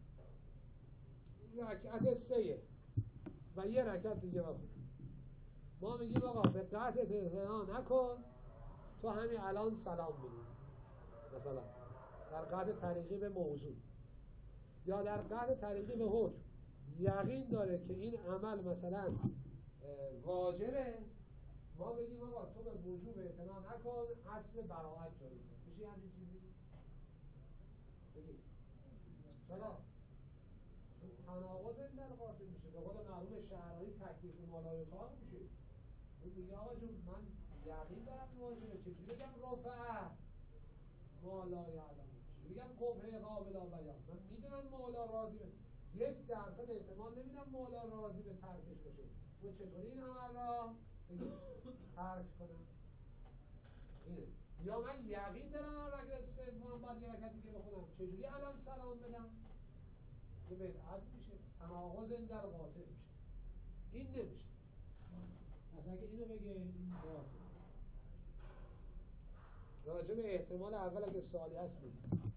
رکعت سه و یه رکعت دیگه بخون، ما میگیم آقا به قطع اعتنا نکن، تو همین الان سلام بدید. مثلا در قطع طریقی به موضوع یا در قطع طریقی به حکم یقین داره که این عمل مثلا واجبه، ما بگیم آقا تو به وجوب اعتنا نکن، اصل براءت جاری کن. میشه همین چیزی؟ بگید چرا؟ تناقض این در قاطع میشه. به قول معلوم شهرهایی تکلیف مالای کار میشه. اون میگه آقا جون من یقین دارم واجبه، چجوری بگم رفعه مالای علم، چجوری بگم قبه قابلا بیان، من میدونم مولا راضی به یک درصد احتمال نمیدم مولا راضی به ترکش باشه، و چطوری این عمل را ترک کنم؟ اینه. یا من یقین دارم رکعت سوم بعد یه رکعت دیگه بخونم، چجوری الان سلام بدم؟ یه بدعت میشه، تناقض این در قاطع میشه، این نمیشه. پس اگه اینو بگه این باطل. راجع به احتمال اول اگه سوالی هست بگید.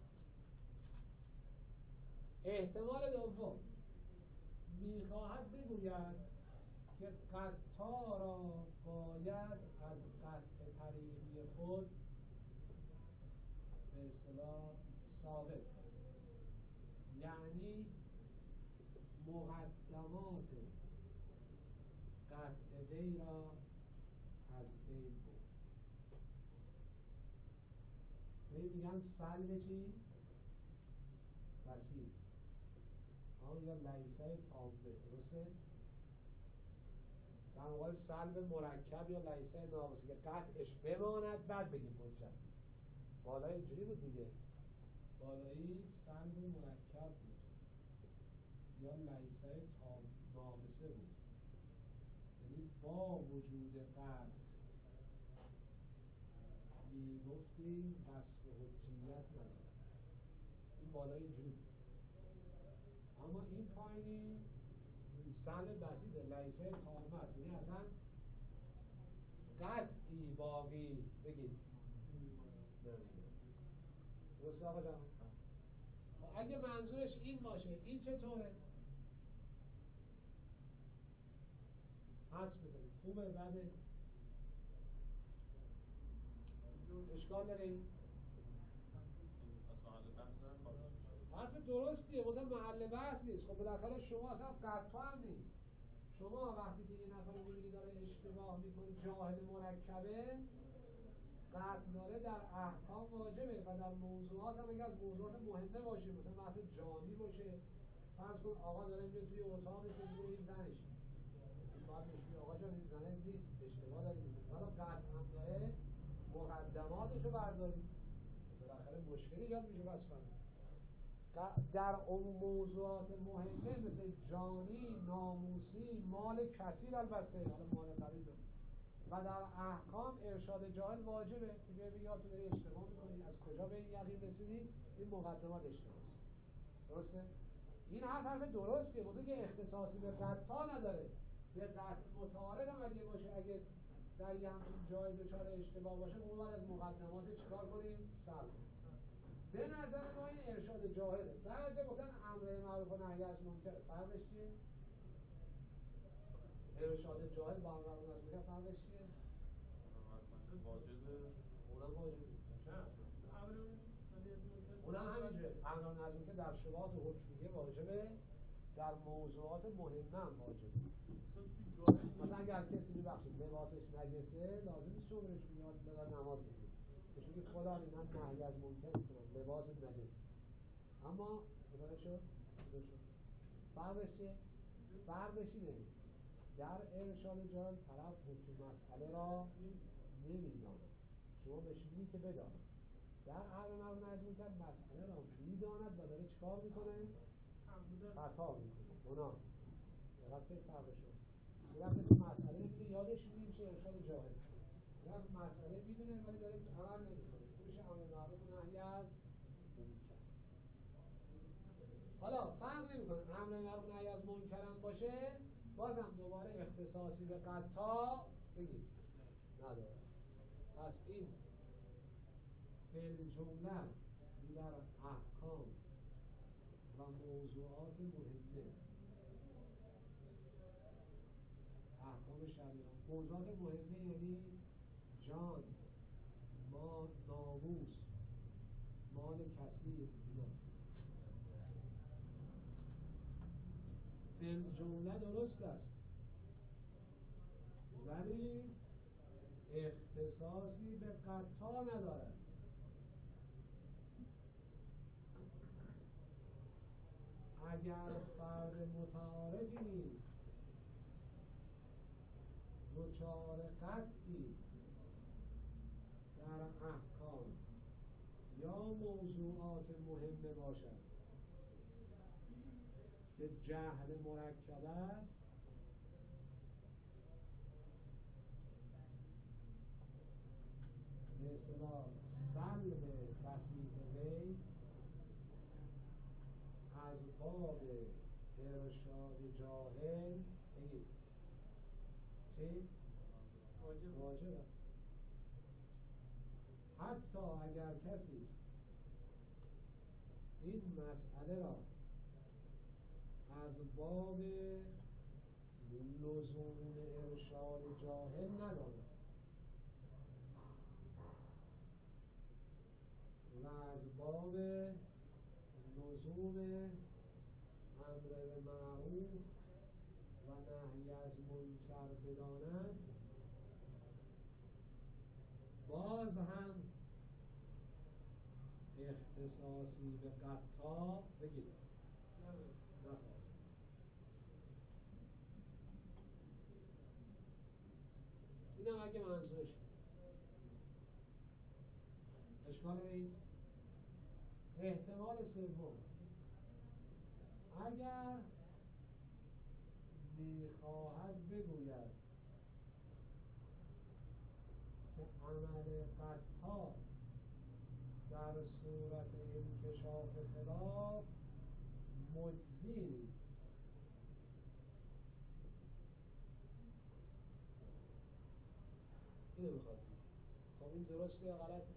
احتمال دوم میخواهد بگوید که قطع را باید از قطع طریقی خود به اصطلاح ثابت کنید، یعنی مقدمات قطع وی را از بین برد. وی میگن سلب چی؟ وسیع آن یا لیسه تامه، درسته؟ در مقابل سلب مرکب یا لیسه ناقصه که قطعش بماند بعد بگیم حجت. بالای اینجوری بود دیگه، بالایی سلب مرکب بود یا لیسه تام ناقصه بود، یعنی با وجود قطع میگفتیم قصد حجیت نداره. این بالای اینجوری بود. اما این پایینی سلب بسیطه، لیسه تامه است، یعنی اصلا قطعی باقی بگید درسته آقا جان؟ اگه منظورش این باشه این چطوره؟ حدس بزنید خوبه بعده اشکال داره این؟ حرف درستیه، مثلا محل بحث نیست. خب بالاخره شما اصلا قطع هم نیست، شما وقتی که یه نفر می‌بینی داره اشتباه میکنه، جاهل مرکبه، قطع داره در احکام واجبه و در موضوعات هم اگر از موضوعات مهمه باشه، مثلا بحث جانی باشه، فرض کن آقا داره میره توی اتاقی که میره این زنش، باید بهش آقا جان این زنه نیست، اشتباه داری میکنه، حالا قطع هم داره، مقدماتشو برداریم، بالاخره مشکلی ایجاد میشه. بس در اون موضوعات مهمه مثل جانی، ناموسی، مال کثیر، البته حالا مال قلیل و در احکام ارشاد جاهل واجبه. دیگه بگی تو داری اشتباه میکنی، از کجا به این یقین رسیدی؟ این مقدمات اشتباهه. درسته؟ این حرف حرف درستیه، بوده که اختصاصی به قطعا نداره، به قطع متعارض هم اگه باشه، اگه در یه همچین جای دچار اشتباه باشه، اون باید از مقدمات چیکار کنیم؟ صرف کنیم. به نظر ما این ارشاد جاهله. بعضی گفتن امر معروف و نهی از منکر، فرقش چیه؟ ارشاد جاهل با امر معروف و نهی از منکر فرقش چیه؟ واجبه، اونم واجبه. اونم همینجوره. امر معروف و نهی از منکر در شبهات حکمیه واجبه، در موضوعات مهمه هم واجبه. مثلا اگر کسی ببخشید لباسش نجسه، لازم نیست شغلش بیاد بذار نماز بخونه، بهش بگید فلان من نهی از منکر میکنم، لباست نجسه. اما متوجه شد؟ فرقش چیه؟ فرقش اینه در ارشاد جاهل طرف حکم مسئله را نمیداند، شما بهش میگی که بداند. در امر معروف و نهی از منکر مسئله را میداند و داره چیکار میکنه؟ خطا میکنه، گناه. دقت کنید فرقش رو. یه وقت تو مسئله میدونه یادش میشه ارشاد جاهل، یه وقت مسئله میدونه ولی داره عمل نمیکنه، میشه امر معروف و نهی از منکر. حالا فرق نمیکنه امر معروف و نهی از منکر هم باشه، بازم دوباره اختصاصی به قطع بگید نداره. پس این فعل جمله در احکام و موضوعات مهمه، احکام شریعه، موضوعات مهمه یعنی جان، مال، ناموس، مال کثیر، اینا. فعل جمله درست است ولی اختصاصی به قطع ندارد. اگر فرد متعارضی نیست دچار قطعی در احکام یا موضوعات مهمه باشد که جهل مرکب است، به اصطلاح سلب تصحیح وی از باب ارشاد جاهل بگید چی؟ واجب واجب است. حتی اگر کسی این مسئله را از باب لزوم ارشاد جاهل نداند و از باب لزوم امر به معروف و نهی از منکر بداند، باز هم اختصاصی به قطع بگید نخواهد. اینم اگه منظورش اشکال این احتمال سوم، اگر میخواهد بگوید که عمل قطع در صورت انکشاف خلاف مجزی نیست، اینو میخواد. خب این درسته یا غلطه؟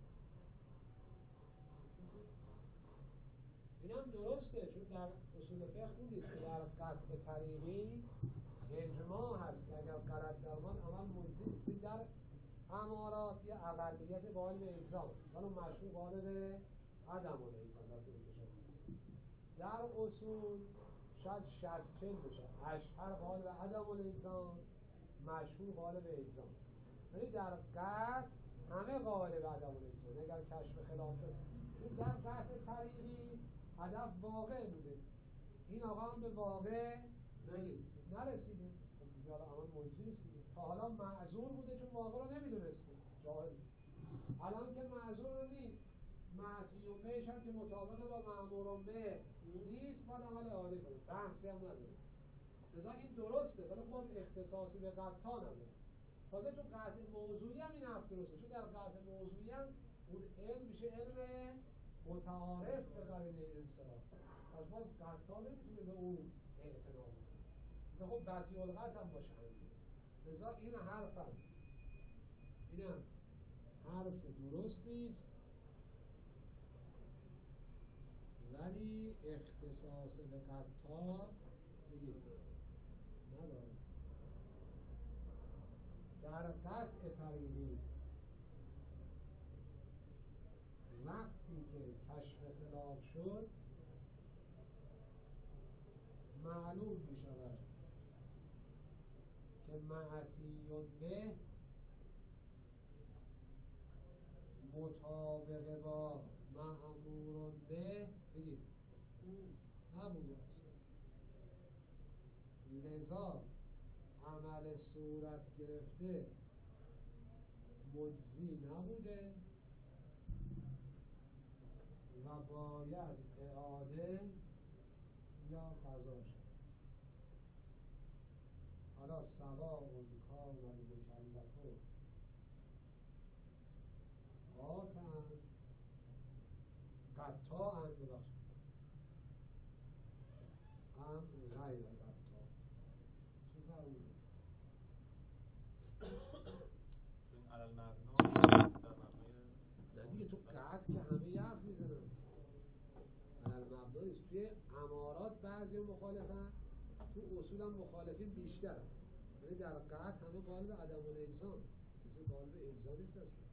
اینم درسته، چون در اصول فقه خوندید که در قطع طریقی اجماع هست که اگر غلط درمان عمل مجزی نیست. در امارات یه اقلیت قائل به الزام ولی مشروع قائل به عدم الالزام. در اصول شاید شصت چل بشه. اشهر قالب عدم الالزام، مشهور قالب الزام. ولی در قطع همه قالب عدم الالزام. اگر کشف خلاف شد، این در قطع طریقی هدف واقع بوده، این آقا هم به واقع نرسیده. خب دیگه حالا عمل مجزی نیست دیگه. تا حالا معذور بوده چون واقع رو نمیدونسته، جاهل. الان که معذور رو نیست، معصیون بهش هم که مطابق با مأمورون به نیست، باید عمل اعاده کنه، بحثی هم نداره. لذا این درسته، ولی باز اختصاصی به قطعا نداره. تازه تو قطع موضوعی هم این حرف درسته، چون در قطع موضوعی هم اون علم میشه علم متعارف به قرینه انصراف. پس باز قطعا نمیتونه به اون اعتنا کنه. خب قطعی القطع هم باشه همین. لذا این حرف هم این هم حرف درست نیست، ولی اختصاص به قطع نداره. در قطع طریقی وقتی که کشف خلاف شد معلوم می شود که معصیون به مطابق با مأمورون به بگید نبوده است. لذا عمل صورت گرفته مجزی نبوده و باید اعاده یا قضا شد. حالا سواء کان المکلف قاطعاً قطاعاً ببخشید ام غیر قطاع. چه فرقی داره؟ این علل مبنا در مبنای نه دیگه تو قطع که همه یه حرف میزنن، علل مبنا نیست. توی امارات بعضی مخالفن، تو اصول هم مخالفین بیشتر، ولی در قطع همه قالب عدم الالزام، کسی قالب الزام نیست اصلا.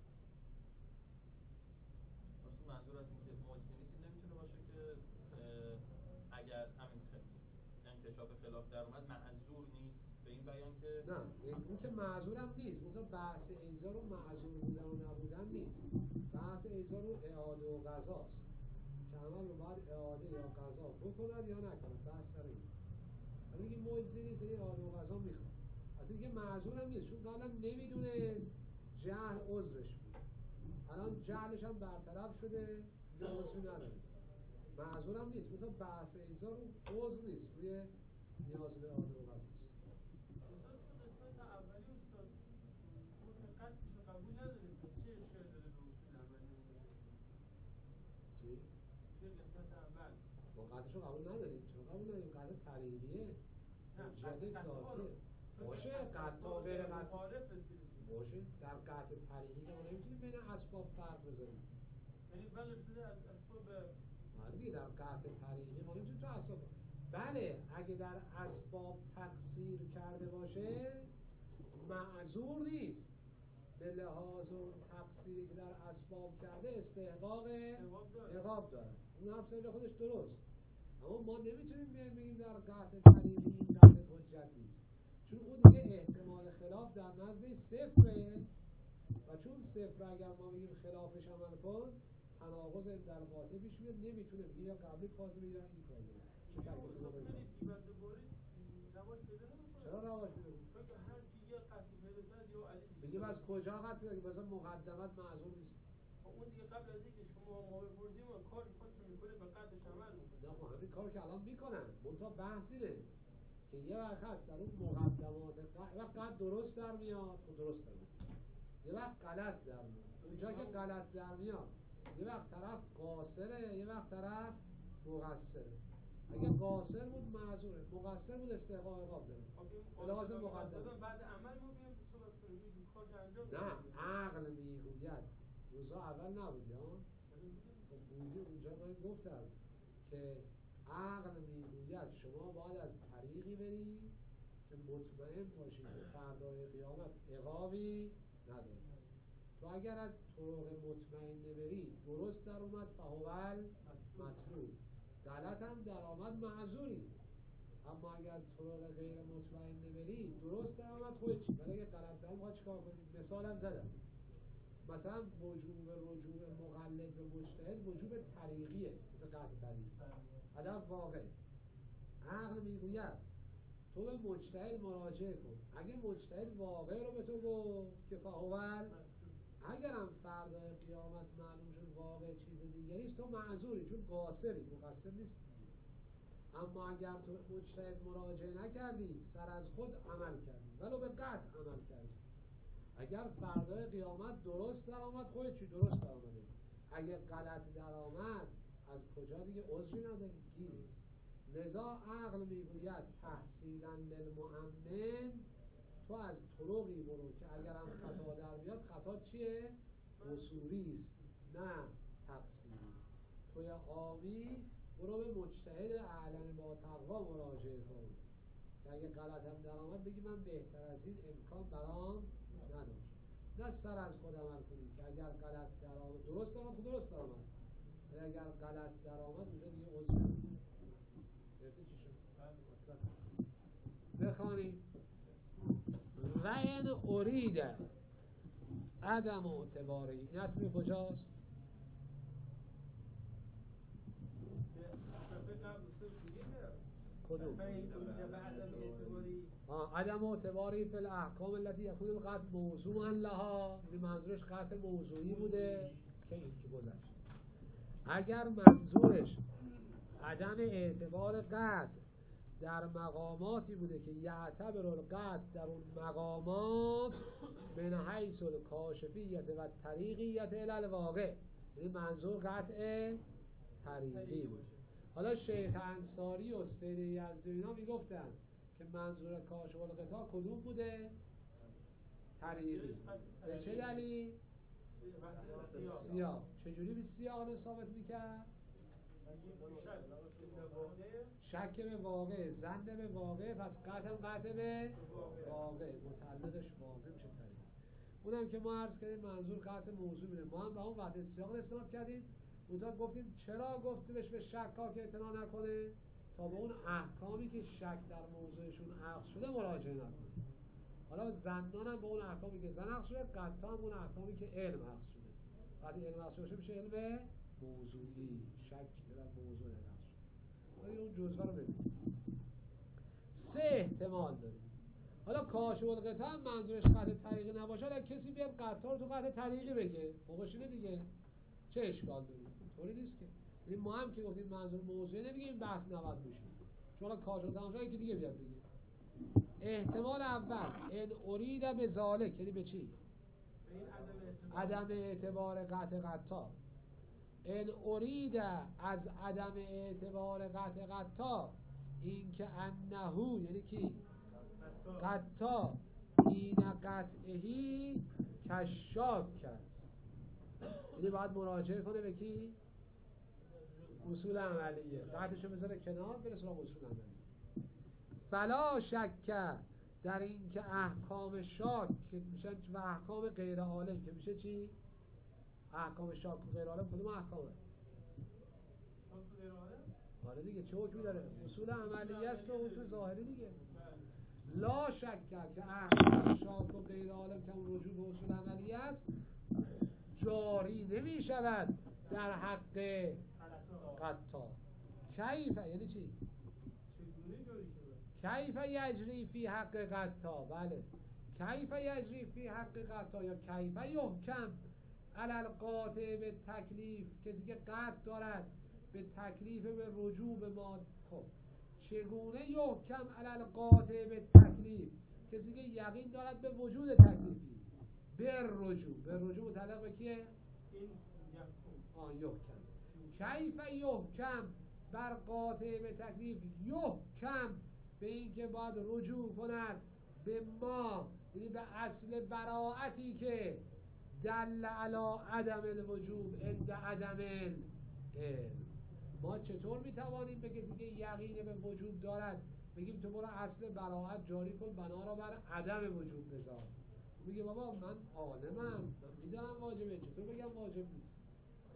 اصلا منظور از این که مجزی نیست این نمیتونه باشه که اگر همین انکشاف خلاف در اومد معذور نیست به این بیان که نه این که معذور هم نیست، مثلا بحث ایزا رو معذور بودن و نبودن نیست، بحث ایزا رو اعاده و قضاست که عمل رو باید اعاده یا قضا بکند یا نکند، بحث سر این. ولی این مجزی نیست، این اعاده و قضا میخواد. اصلا اینکه معذور هم نیست، چون قبلا نمیدونست، جهل عذرش بود، الان جهلش هم برطرف شده، دیگه عذری نداره، معذور هم نیست. مثلا بحث ایزا رو عذر نیست، روی نیاز به اعاده و قضاست. قسمت اولی استاد قطعش رو قبول نداریم، چه اشکالی داره به اصول عملی؟ چی؟ توی قسمت اول ما قطعش رو قبول نداریم. چرا قبول نداریم؟ قطع طریقیه، حجت ذاته. باشه قطع و غیر قطع باشه، در قطع طریقی که ما نمیتونیم بین اسباب فرق بذاریم، یعنی بله شده از اسباب دیگه در قطع طریقی ما نمیتونیم تو اسباب. بله اگه در اسباب تقصیر کرده باشه معذور نیست، به لحاظ اون تقصیری که در اسباب کرده استحقاق عقاب داره، اون هم سر خودش درست. اما ما نمیتونیم بگیم در قطع طریقی این قطع حجت نیست، چون اون دیگه احتمال خلاف در نزد صفره و چون صفر اگر ما بگیم خلافش عمل کن تناقض در قاطع پیش میاد، نمیتونه بگه یا قبلی کاظم یا این کاظم. چرا رواج پیدا کنه؟ هر کی یه قطعی پیدا کرد یا علی بگیم از کجا قطعی پیدا کنه؟ مثلا مقدمت معذور نیست. اون دیگه قبل از اینکه شما ما بپرسیم کار خودتون میکنه به قدرش عمل میکنه. نه خب همین کار که الان میکنن، منتها بحث اینه که یه وقت در اون مقدمات وقت قد درست در میاد، خب درست در میاد، یه وقت غلط در میاد. اونجا که غلط در میاد یه وقت طرف قاصره، یه وقت طرف مقصره. اگه قاصر بود معذوره، مقصر بود استحقاق عقاب داره. لازم مقدمه بعد عمل ما بیام صحبت کنیم کار انجام نه عقل میگوید روزا اول نبودی ها؟ خب بودی اونجا من گفتم که عقل میگوید شما باید از طریقی بری که مطمئن باشی که فردای قیامت عقابی نداری. تو اگر از طرق مطمئن بری درست در اومد فهول مطلوب، غلط هم در آمد معذوری. اما اگر طرق غیر مطمئن بری درست درآمد خودت چی، ولی اگه غلط درآمد باید چیکار کنی؟ مثالم زدم، مثلا وجوب رجوع مقلد به مجتهد وجوب طریقیه، مثل قطع طریقی عدم واقع. عقل میگوید تو به مجتهد مراجعه کن، اگه مجتهد واقع رو به تو گفت که فاول، اگرم فردا قیامت معلوم شد واقع چیز دیگریست تو معذوری، چون قاصری، مقصر نیستی. اما اگر تو مجتهد مراجعه نکردی سر از خود عمل کردی ولو به قطع عمل کردی، اگر فردای قیامت درست در آمد خودت چی درست در آمده، اگر غلط در آمد از کجا دیگه عذری نداری گیری. لذا عقل میگوید تحصیلا للمؤمن تو از طرقی برو که اگر هم خطا در بیاد خطا چیه؟ قصوری است نه تقصیری. توی عامی برو به مجتهد اعلم با تقوا مراجعه کن که اگه غلط هم در آمد بگی من بهتر از این امکان برام نداشت، نه سر از خود عمل کنی که اگر غلط در آمد درست در آمد درست در آمد، اگر غلط در آمد اونجا دیگه عذر نداری. گرفته چی شد؟ بخوانیم و این ارید عدم اعتباری، این اصلی کجاست؟ کدوم؟ عدم اعتباری فی الاحکام التي يكون القطع موضوعا لها، این منظورش قطع موضوعی بوده که این که گذشت. اگر منظورش عدم اعتبار قطع در مقاماتی بوده که یعتبر القطع در اون مقامات من حیث الکاشفیت و طریقیت الی الواقع، یعنی منظور قطع طریقی بود. حالا شیخ انصاری و سید یزدی اینا میگفتن که منظور کاشف القطع کدوم بوده؟ طریقی. به چه دلیل؟ سیاق. چجوری به سیاق رو ثابت میکرد؟ شک به واقع، ظن به واقع، پس قطع هم قطع به واقع، متعلقش واقع میشه طریق. اونم که ما عرض کردیم منظور قطع موضوع میده، ما هم به اون وحدت سیاق استناد کردیم. اونجا گفتیم چرا گفتیمش به شک ها که اعتنا نکنه؟ تا به اون احکامی که شک در موضوعشون عقد شده مراجعه نکنه. حالا ظنان هم به اون احکامی که ظن عقد شده، قطع هم اون احکامی که علم عقد شده. وقتی علم عقد شده میشه علم موضوعی، شک در موضوع عقد شده. حالا اون جزوه رو ببینیم. سه احتمال داریم. حالا کاشف القطع هم منظورش قطع طریقی نباشه، اگه کسی بیاد قطع رو تو قطع طریقی بگه خوبش اینه دیگه، چه اشکال داره؟ طوری نیست که. یعنی ما هم که گفتیم منظور موضوعی نمیگیم بحث نباید بشه، چون کاشف القطع یکی دیگه بیاد بگه. احتمال اول ان ارید به ذالک، یعنی به چی؟ عدم اعتبار قطع قطع. ان ارید از عدم اعتبار قطع قطع این که انهو، یعنی کی؟ قطع این قطعهی کشاک کرد، یعنی باید مراجعه کنه به کی؟ اصول عملیه. قطعشو بذاره کنار بره سراغ اصول عملیه. فلا شک در این که احکام شاک که میشه و احکام غیر عالم که میشه چی؟ احکام شاک و غیر عالم کدوم احکامه؟ شاک غیر عالم؟ آره دیگه، چه حکمی داره؟ اصول عملیه است و اصول ظاهری دیگه. لا شک که احکام شاک و غیر عالم که اون رجوع به اصول عملیه است جاری نمی شود در حق قطع. کیف یعنی چی؟ چگونه جاری شود؟ کیف یجری فی حق قطع. بله، کیف یجری فی حق قطع یا کیف یحکم علی القاطع به تکلیف، کسی که قطع دارد به تکلیف به رجوع به ما. خب چگونه یحکم علی القاطع به تکلیف، کسی که یقین دارد به وجود تکلیفی، به رجوع، به رجوع متعلق به کیه؟ این یحکم. آن یحکم. کیف یحکم بر قاطع به تکلیف، یحکم به این که باید رجوع کند به ما، یعنی به اصل براعتی که دل علی عدم الوجوب عند عدم العلم. ما چطور میتوانیم به کسی که یقین به وجوب دارد بگیم تو برو اصل براعت جاری کن بنا را بر عدم وجوب بذار؟ میگه بابا من عالمم، من میدونم واجبه، چطور بگم واجب نیست؟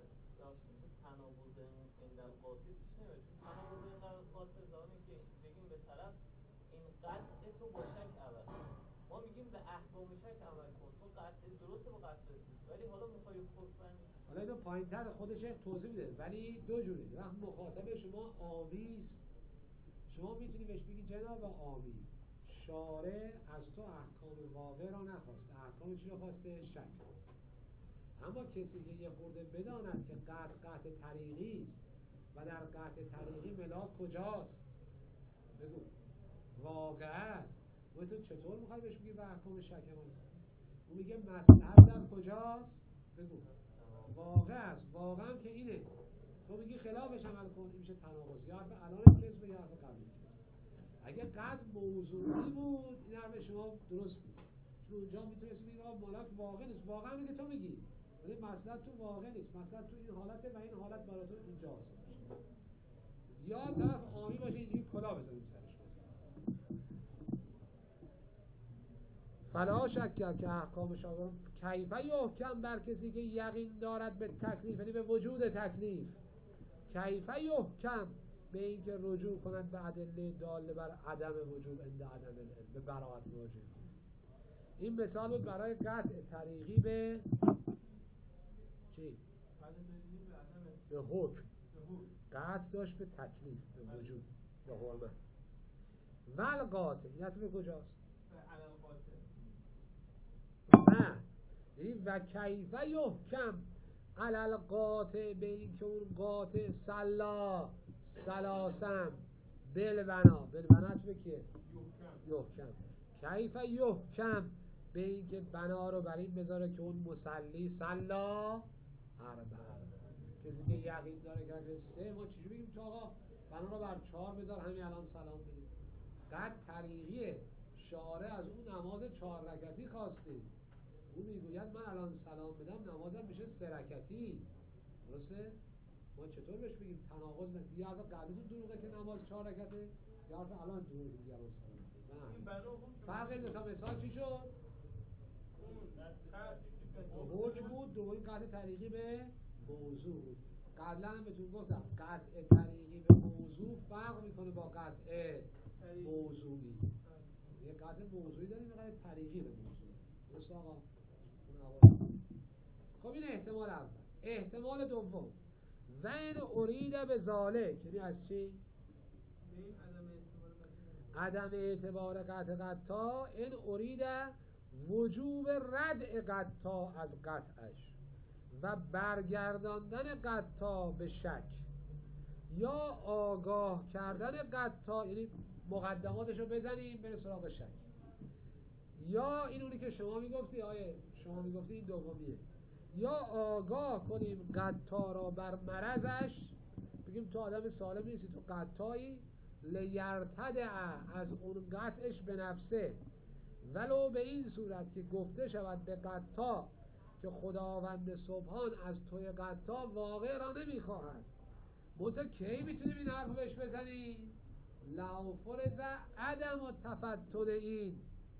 تناقض این در قاطع پیش نمیاد. تناقض این در قاطع زمانی که بگیم به طرف این قطع تو با شک عوض کن. ما میگیم به احکام شک عمل کن، تو قطع درسته با قطع رسید، ولی حالا میخوای کفرن. حالا اینو پایین‌تر خودش توضیح میده، ولی دو جوره. وقت مخاطب شما عامیست، شما میتونی بهش بگی جناب عامی، شارع از تو احکام واقع را نخواسته، احکام چی را خواسته؟ شک. اما کسی که یه خورده بداند که قطع قطع طریقی است و در قطع طریقی ملاک کجاست؟ بگو واقع است. و تو چطور میخوای بهش بگی به احکام شک عمل کن؟ اون میگه مصلحت در کجاست؟ بگو واقع است. واقع هم که اینه، تو میگی خلافش عمل کن، این میشه تناقض. یا حرف الان کذب یا حرف قبلی کذب. اگه قطع موضوعی بود این حرف شما درست بود، چون اونجا میتونستی بگی آقا ملاک واقع نیست. واقع همینه که تو میگی، ولی مصلحت تو واقع نیست، مصلحت تو این حالته و این حالت برای تو اینجاست. یا طرف عامی باشه اینجوری کلا بزنیم سرش مثلا. فلا شک که احکام شاور کیفه یحکم بر کسی که یقین دارد به تکلیف، یعنی به وجود تکلیف. کیفه یحکم به این که رجوع کند به ادله داله بر عدم وجود عند عدم العلم، به براءت مراجعه. این مثال بود برای قطع طریقی به چی؟ به حکم. قطع داشت به تکلیف، به وجود، به حرمت. ول قاطع یعنی به کجاست؟ نه، یعنی و کیفه یحکم علل قاطع به این که اون قاطع سلا سلاسم بلبنا بلبنا به کیه؟ یحکم. کیفه یحکم به این که بنا رو بر این بذاره که اون مسلی سلا اربعه. کسی که یقین داره که سه، ما چجوری بگیم که آقا بنا رو بر چهار بذار همین الان سلام بدیم؟ قد طریقیه، شارع از اون نماز چهار رکعتی خواسته، اون میگوید من الان سلام بدم نمازم میشه سه رکعتی، درسته؟ ما چطور بهش بگیم تناقض نکنیم؟ یا حرف قبلیتون دروغه که نماز چهار رکعته، یا حرف الان دروغه که الان سلام بدیم؟ نه فرق این دو تا مثال چی شد؟ حکم بود، دومی قطع طریقی به موضوع بود. قبلا هم بهتون گفتم قطع طریقی به موضوع فرق میکنه با قطع موضوعی. یه قطع موضوعی داریم، یه قطع طریقی به موضوع. درست آقا؟ خب این احتمال اول. احتمال دوم و این ارید به ذالک، یعنی از چی؟ عدم اعتبار قطع قطع. این ارید وجوب ردع قطع از قطعش و برگرداندن قطع به شک، یا آگاه کردن قطع، یعنی مقدماتش رو بزنیم بره سراغ شک، یا این اونی که شما میگفتی آیه شما میگفتی این دومیه، یا آگاه کنیم قطع را بر مرضش، بگیم تو آدم سالم نیستی، تو قطعی، لیرتدع از اون قطعش به نفسه، ولو به این صورت که گفته شود به قطع که خداوند سبحان از توی قطع واقع را نمیخواهد. منطقه کی میتونیم این حرف بهش بزنیم؟ لو فرض عدم و تفتن این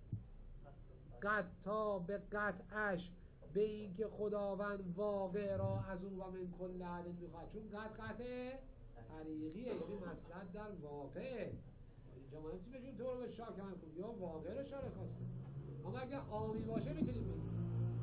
قطع به قطعش به این که خداوند واقع را از اون و من کل عدل میخواهد، چون قطع قطع طریقیه، یعنی مصلحت در واقعه. اینجا ما نمیتونیم بگیم تو رو به شاک عمل کنیم، یا واقع رو شارع خواسته. اما اگه عامی باشه میتونیم بگیم.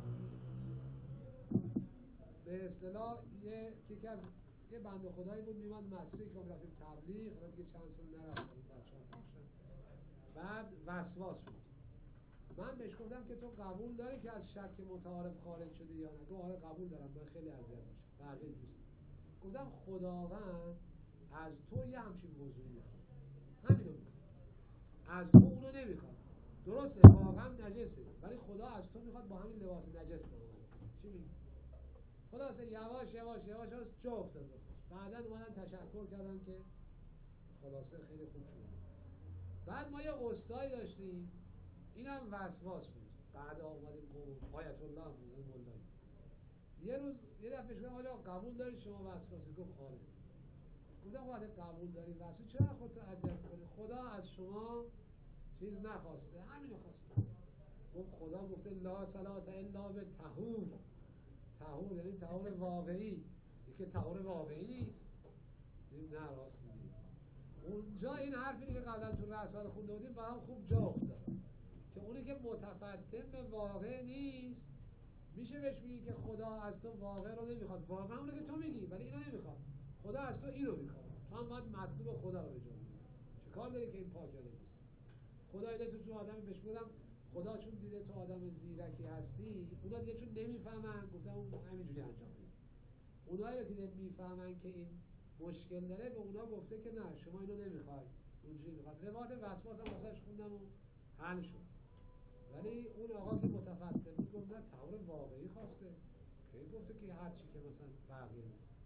به اصطلاح یه یکی از یه بنده خدایی بود میومد مسجد که رفتیم تبلیغ، حالا دیگه چند سال نرفتم بچه‌ها پخشن، بعد وسواس شد. من بهش گفتم که تو قبول داری که از شک متعارف خارج شدی یا نه؟ گفت آره قبول دارم، من خیلی اذیت میشم. بعد دوست گفتم خداوند از تو یه همچین موضوعی میخواد، همینو میخواد، از تو اونو نمیخواد. درسته واقعا نجسه، ولی خدا از تو میخواد با همین لباس نجس بمونی. چی میگی؟ خلاصه یواش یواش یواش یواش جا افتاد بخوش. بعدا اومدن تشکر کردن که خلاصه خیلی خوب شد. بعد ما یه استادی داشتیم اینم وسواس بود. بعد اومدیم قوم آیت الله بود مولایی. یه روز یه دفعه شدم آقا قبول داری شما وسواسی؟ گفت آره. گفتم خب اگه قبول داری وسواسی چرا خودت اذیت کنی؟ خدا از شما چیز نخواسته، همینو خواسته. گفت خدا گفته لا صلاة الا به طهور. طهور یعنی طهور واقعی، یکی طهور واقعی نیست. این نه راست میگی. اونجا این حرفی که قبلا تو رساله خونده بودیم برام خوب جا افتاد که اونی که متفتن به واقع نیست میشه بهش بگی که خدا از تو واقع رو نمیخواد، واقعا اونه که تو میگی ولی اینو نمیخواد، خدا از تو اینو میخواد، تو هم باید مطلوب خدا رو به جا بیاری. چه کار داری که این پاکیانه نیست؟ خدا دیده تو تو آدم بهش بودم خدا چون دیده تو آدم زیرکی هستی، اونا دیگه چون نمیفهمن گفتم اون همینجوری انجام میده. اونایی که دیگه میفهمن که این مشکل داره به اونا گفته که نه شما اینو نمیخواید، اونجوری میخواد. روایت وسواس هم واسش خوندم و حل شد. ولی اون آقا که متفتن بود گفت نه طور واقعی خواسته، که گفته که هر چی که مثلا بقیه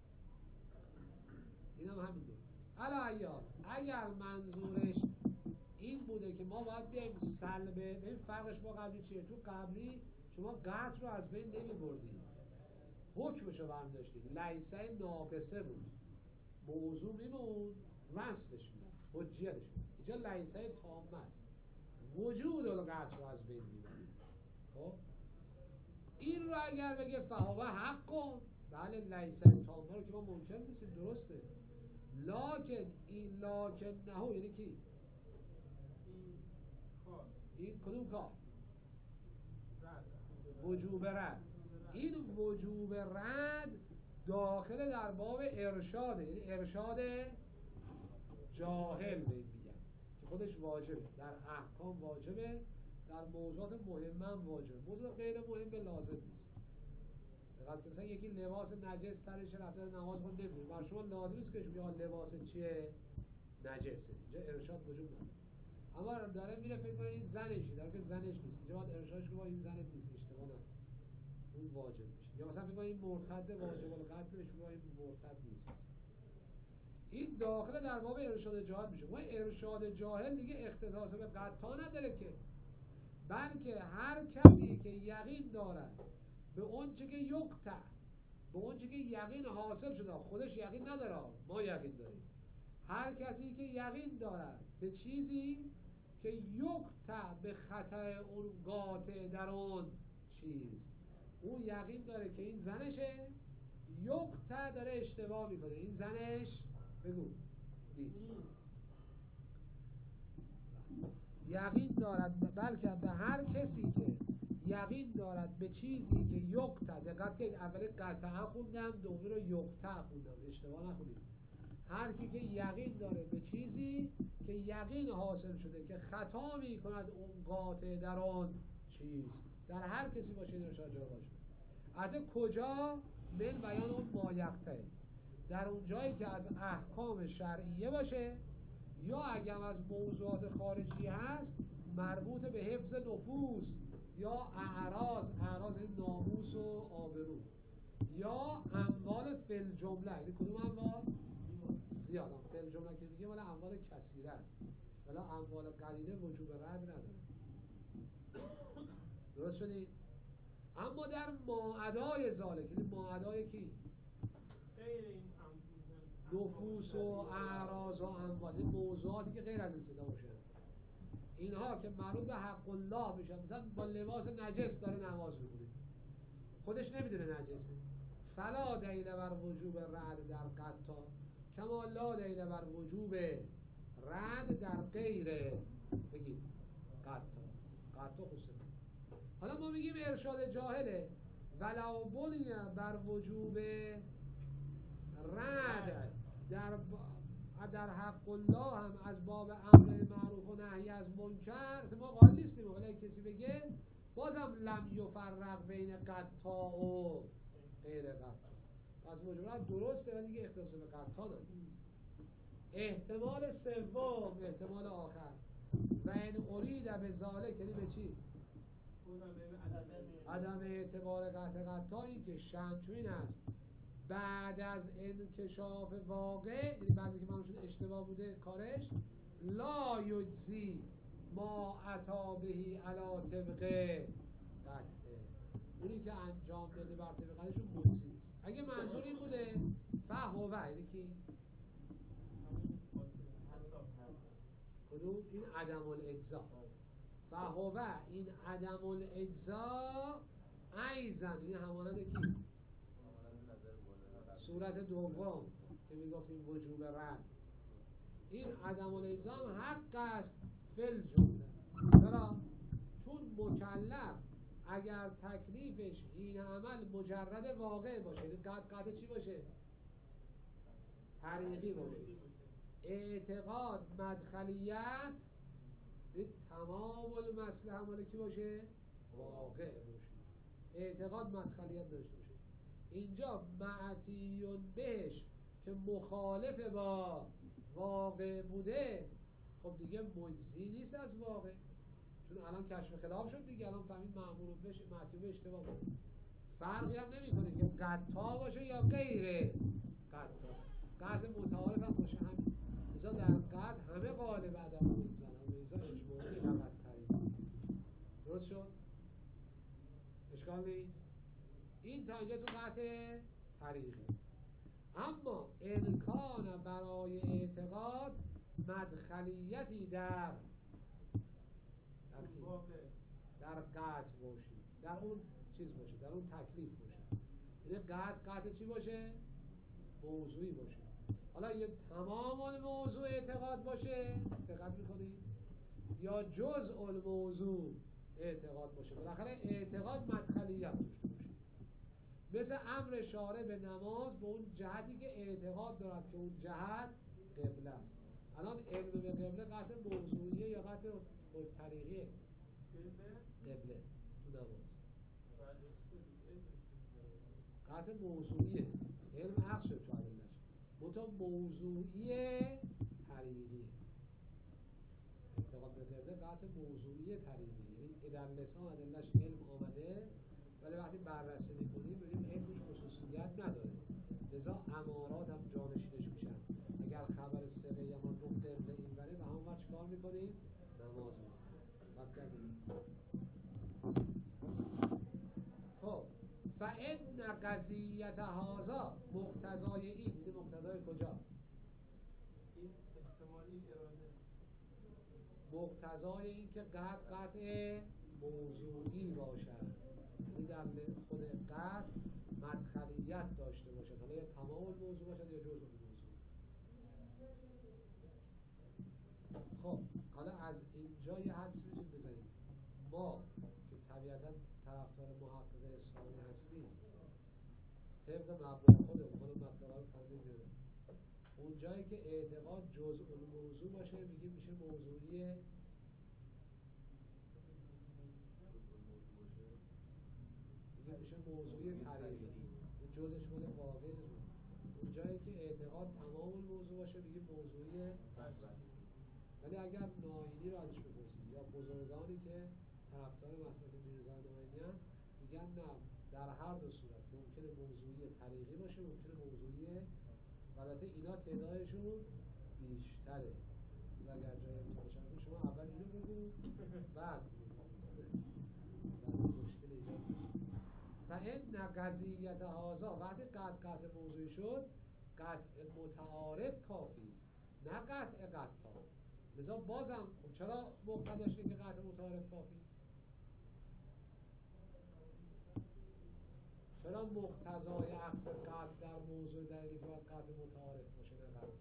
این هم همینه. حالا ایال اگر منظورش این بوده که ما باید بیایم سلبه، ببین فرقش با قبلی چیه؟ تو قبلی شما قطع رو از بین نمی بردید، حکمش رو برمی داشتید، لیسه ناقصه بود، موضوع میمون وصلش میدن، حجیتش میدن. اینجا لیسه تامه است، وجود القطع رو از بین میبرید. خب این رو اگر بگه فهوه حق کن، بله لیسه تامه رو که ما ممکن نیستیم، درسته، لاکن این لاکن نهو یعنی کی؟ این کدوم کار؟ وجوب رد. این وجوب رد داخل در باب ارشاده، یعنی ارشاد جاهل بهت میگن که خودش واجبه، در احکام واجبه، در موضوعات مهم هم واجبه، موضوع غیر مهم به لازم نیست. دقیقا مثلا یکی لباس نجس سرش رفته نماز خون نمیدونه، بر شما لازم نیست که بگه لباس چیه؟ نجسه. اینجا ارشاد وجوب نداره. اما داره میره فکر کنه این زنشه، در که زنش نیست، اینجا باید ارشادش که با این زنت نیست، اشتباه نکن، اون واجب میشه. یا مثلا فکر کنه این مرتد واجب القتل بهش بگه این مرتد نیست. این داخل در باب ارشاد جاهل میشه. ما ارشاد جاهل دیگه اختصاص به قطعا نداره که، بلکه هر کسی که یقین دارد به اون چه که یقطع، به اون چه که یقین حاصل شده، خودش یقین نداره، ما یقین داریم. هر کسی که یقین دارد به چیزی که یقطع به خطر اون قاطع در اون چیز، اون یقین داره که این زنشه، یقطع داره اشتباه میکنه، این زنش بگو نیست. یقین دارد، بلکه به هر کسی که یقین دارد به چیزی که یقطع، دقت که اول قطعه خوندم دومی رو یقطع خوندم، اشتباه نخونید. هر کی که یقین داره به چیزی که یقین حاصل شده که خطا می کند اون قاطع در آن چیز، در هر کسی باشه این ارشاد جا باشه. از کجا؟ من بیان اون مایقته، در اون جایی که از احکام شرعیه باشه، یا اگر از موضوعات خارجی هست مربوط به حفظ نفوس یا اعراض، اعراض ناموس و آبرو، یا اموال فل جمله. یعنی کدوم اموال؟ زیاد. فل جمله که میگه مال اموال کثیره است، ولی اموال قلیله وجوب رد نداره. درست شدید؟ اما در ماعدای ذالک، یعنی ماعدای کی؟ نفوس و اعراض و اموال، این موضوعاتی که غیر از این ستا باشه، اینها که مربوط به حق الله میشن. مثلا با لباس نجس داره نماز میخونه، خودش نمیدونه نجسه، فلا دلیل بر وجوب رد در قطع کما لا دلیل بر وجوب رد در غیر بگید قطع. قطع خصوصه. حالا ما میگیم ارشاد جاهله، ولو بنی بر وجوب رد در در حق الله هم از باب امر معروف و نهی از منکر ما قائل نیستیم، ولی کسی بگه بازم لم یفرق بین قطع و غیر قطع. پس وجوب درسته ولی دیگه اختصاص به قطع نداره. احتمال سوم، احتمال آخر، و این ارید به ذالک، یعنی به چی؟ عدم اعتبار قطع قطع، این که شأن چون این است بعد از انکشاف واقع، یعنی بعد که معلوم شد اشتباه بوده کارش، لا یجزی ما عطا بهی علا طبق قطعه، اونی که انجام داده بر طبق قطعشون مجزی نیست. اگه منظور این بوده فهوه، یعنی کی؟ کدوم؟ این عدم الاجزا. فهوه این عدم الاجزا ایزن، این همانند کی؟ صورت دوم که میگفتیم وجوب رد، این عدم الالزام حق است فل جمله. چرا؟ چون مکلف اگر تکلیفش این عمل مجرد واقع باشه، قطع قطع چی باشه؟ طریقی باشه. اعتقاد مدخلیت تمام المصلحه مال کی باشه؟ واقع باشه. اعتقاد مدخلیت داشته باشه. اینجا معتیون بهش که مخالف با واقع بوده، خب دیگه مجزی نیست از واقع، چون الان کشف خلاف شد دیگه. الان فهمید معمول بهش معتیون به اشتباه بود. فرقی هم نمی‌کنه که قطع باشه یا غیر قطع. قطع متعارف هم باشه همین. مثلا در قطع همه غالب عدم الالزام، الالزام اجمالی فقط طریقی. درست شد؟ اشکال نیست. این تا اینجا تو قطع طریقی. اما امکان برای اعتقاد مدخلیتی در در قطع باشه، در اون چیز باشه، در اون تکلیف باشه. یعنی قطع قطع چی باشه؟ موضوعی باشه. حالا یه تمام الموضوع اعتقاد باشه، دقت میکنید؟ یا جزء الموضوع اعتقاد باشه. بالاخره اعتقاد مدخلیت داشته باشه. مثل امر شارع به نماز به اون جهتی که اعتقاد دارد که اون جهت قبله است. الان علم به قبله قطع موضوعیه یا قطع طریقیه؟ قبله تو نماز قطع موضوعیه. علم حق شد تو علمش منطقه موضوعیه طریقیه. اعتقاد به قبله قطع موضوعیه طریقیه. یعنی در لسان علمش علم آمده، ولی وقتی بررسی میکنیم ببینیم علمش خصوصیت نداره، لذا امارات هم جانشینش میشن. اگر خبر سقه یا ما گفت قبله این بره و همون وقت چیکار میکنیم؟ نماز میکنیم. خب فإن قضیت هذا مقتضای این، این مقتضای کجا؟ این احتمالی اراده، مقتضای این که قطع قطع موضوعی باشد، یعنی در خود قطع مدخلیت داشته باشد، حالا یا تمام موضوع باشد یا جزء موضوع. خب حالا از اینجا یه حدسی میتونیم بزنیم. ما که طبیعتا طرفدار محقق اسلامی هستیم، طبق مبدأ خودمون، حالا مبدأ رو کامل میاره، اون جایی که اعتقاد جزء الموضوع باشه میگیم میشه موضوعی. میگیم میشه موضوعی طریقی. این جزش مال واقع نیست. اون جایی که اعتقاد تمام الموضوع باشه میگیم موضوعی مصرفی. ولی اگر ناینی رو ازش بپرسید یا بزرگانی که طرفدار مسلک میرزا ناینی هستند میگن نه، در هر دو صورت ممکنه موضوعی طریقی باشه، ممکنه موضوعی، البته اینا تعدادشون بیشتره. اگر جای امتحان شد شما اول اینو بگو بعد بعد مشکل ایجاد میشه. فإن قضیت هذا وقتی قطع قطع موضوعی شد، قطع متعارف کافی است، نه قطع قطع. لذا بازم خب چرا مقتضاش اینه که قطع متعارف کافی است؟ چرا مقتضای عقد قطع در موضوع دلیلی که باید قطع متعارف باشه نه قطع؟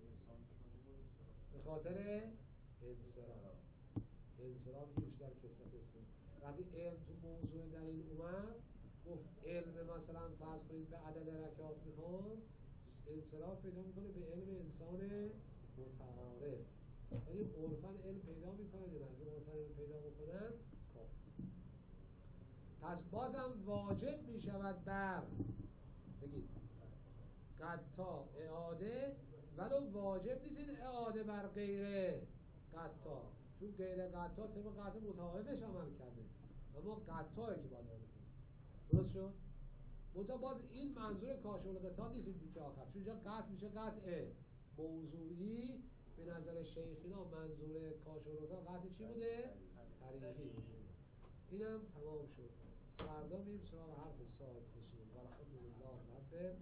به خاطر انصراف. انصراف بیشتر کثرت استفاده. وقتی علم تو موضوع دلیل اومد گفت علم مثلا فرض کنید به عدد رکعات میخوان، انصراف پیدا میکنه به علم انسان متعارف. ولی عرفاً علم پیدا میکنن یا نه؟ اگه عرفاً علم پیدا بکنن کافی. پس بازم واجب میشود بر بگید قطع اعاده، ولو واجب نیست این اعاده بر غیر قطع، چون غیر قطع طبق قطع متعارفش عمل کرده، اما قطعی که باید عمل کنه. درست شد؟ منتها باز این منظور کاشف القطع نیست این دیگه آخر، چون اینجا قطع میشه قطع موضوعی. به نظر شیخینا منظور کاشف القطع قطع چی بوده؟ طریقی بوده. اینم تمام شد. فردا میریم سراغ حرف صاحب اصول. والحمدلله رب.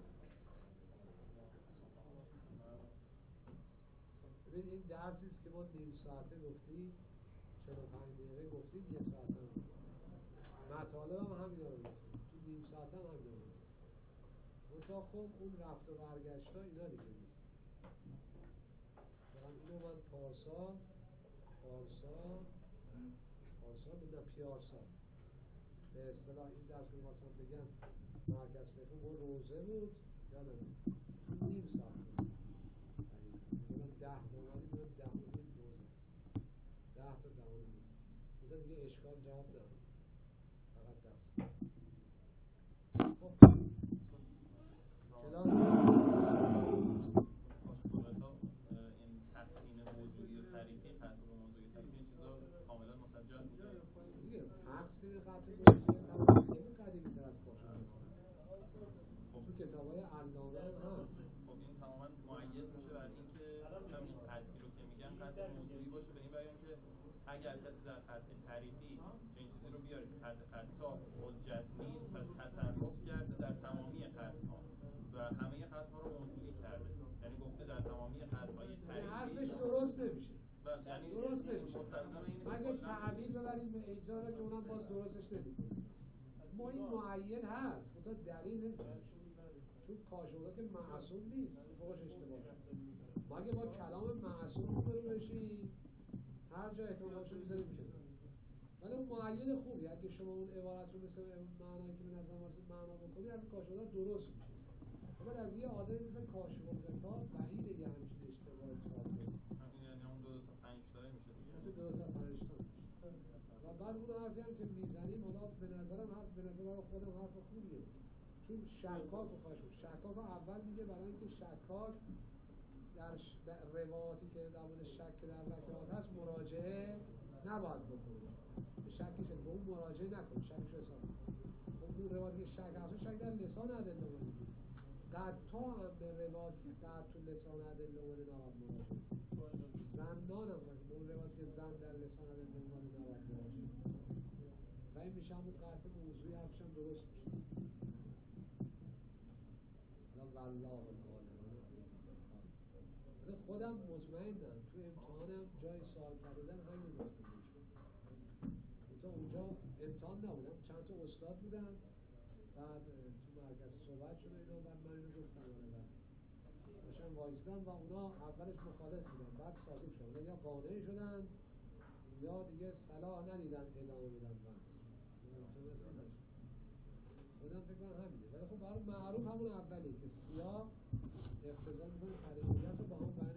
ببین این درسی است که ما نیم ساعته گفتیم، چهل و پنج دقیقه گفتیم، یه ساعته هم گفتیم. مطالب هم همینا رو گفتیم. تو نیم ساعته هم همینا رو گفتیم. منتها خب اون رفت و برگشت ها اینا دیگه نیست. مثلا اینو من پارسال پارسال پارسال بود نه پیارسال به اصطلاح این درس رو مثلا بگم مرکز فکر ما روزه بود یادم نیم ساعت بود مثلا ده نومدی من ده نومدی روزه ده تا ده نومدی مثلا دیگه اشکال جواب نداره فقط درس خب کلاس این تقسیم موضوعی و تعریفی خط به موضوعی تعریفی این چیزا کاملا مسجل بوده دیگه تقسیم خط موضوعی تمام خیلی قدیمی تر از باشه تو کتابای علامه هم هست. خب این تماما مؤید میشه بر اینکه همین خطی رو که میگن خط موضوعی باشه به این بیان که اگر کسی در خط تعریفی این چیزی رو بیاره که خط خطاب حجت نیست پس تصرف کرده در تمامی خط‌ها و همه خط‌ها رو موضوعی کرده، یعنی گفته در تمامی خط‌های تعریفی حرفش درست نمیشه یعنی درست نمیشه مستلزم اینه مگه تعبیر ببریم به ایجاره که اونم باز درستش نمیکنه ما این معین هست خدا دلیل نمیشه چون کاشولا که معصوم نیست فوقش اشتباه مگه با کلام معصوم رو بشیم هر جا احتمالش رو بذاریم کنار ولی اون معین خوبی اگه شما اون عبارت رو مثل معنایی که به نظر وارد معنا بکنی از کاشولا درست میشه اما از یه آدمی مثل کاشولا بعید یه همچین اشتباهی صادر کنه یعنی اون دو تا پنج تا میشه مثل دو تا پنج تا و بعد اون حرفی هم که میزنیم حالا به نظرم حرف به نظر خودم حرف خوبیه چون شکاک و خاشو شکاک اول میگه برای اینکه شکاک در, ش... در روایاتی که در مورد شک در رکعات هست مراجعه نباید بکنه به شکش به اون مراجعه نکنه شکش حساب خب اون روایاتی که شک هست شک در لسان ادله اومده قطع هم به روایاتی که قطع تو لسان ادله اومده نباید مراجعه زندان هم باشه به اون روایاتی که زن در لسان ادله اومده نباید مراجعه و این میشه همون قطع موضوعی حرفش هم درست میشه والله ولی خودم مطمئنم تو امتحانم جای سوال کردن همین نقطه بود تو اونجا امتحان نبودم چند تا استاد بودن بعد تو مرکز صحبت شده اینا بعد من اینو گفتم آره داشتن وایسیدن و اونا اولش مخالف بودن بعد صادق شدن یا قانع شدن یا دیگه صلاح ندیدن ادامه بدن بحث خودم فکر کنم همینه ولی خب برای معروف همون اولیه که سیاه اقتضا میکنه خریدیت رو با هم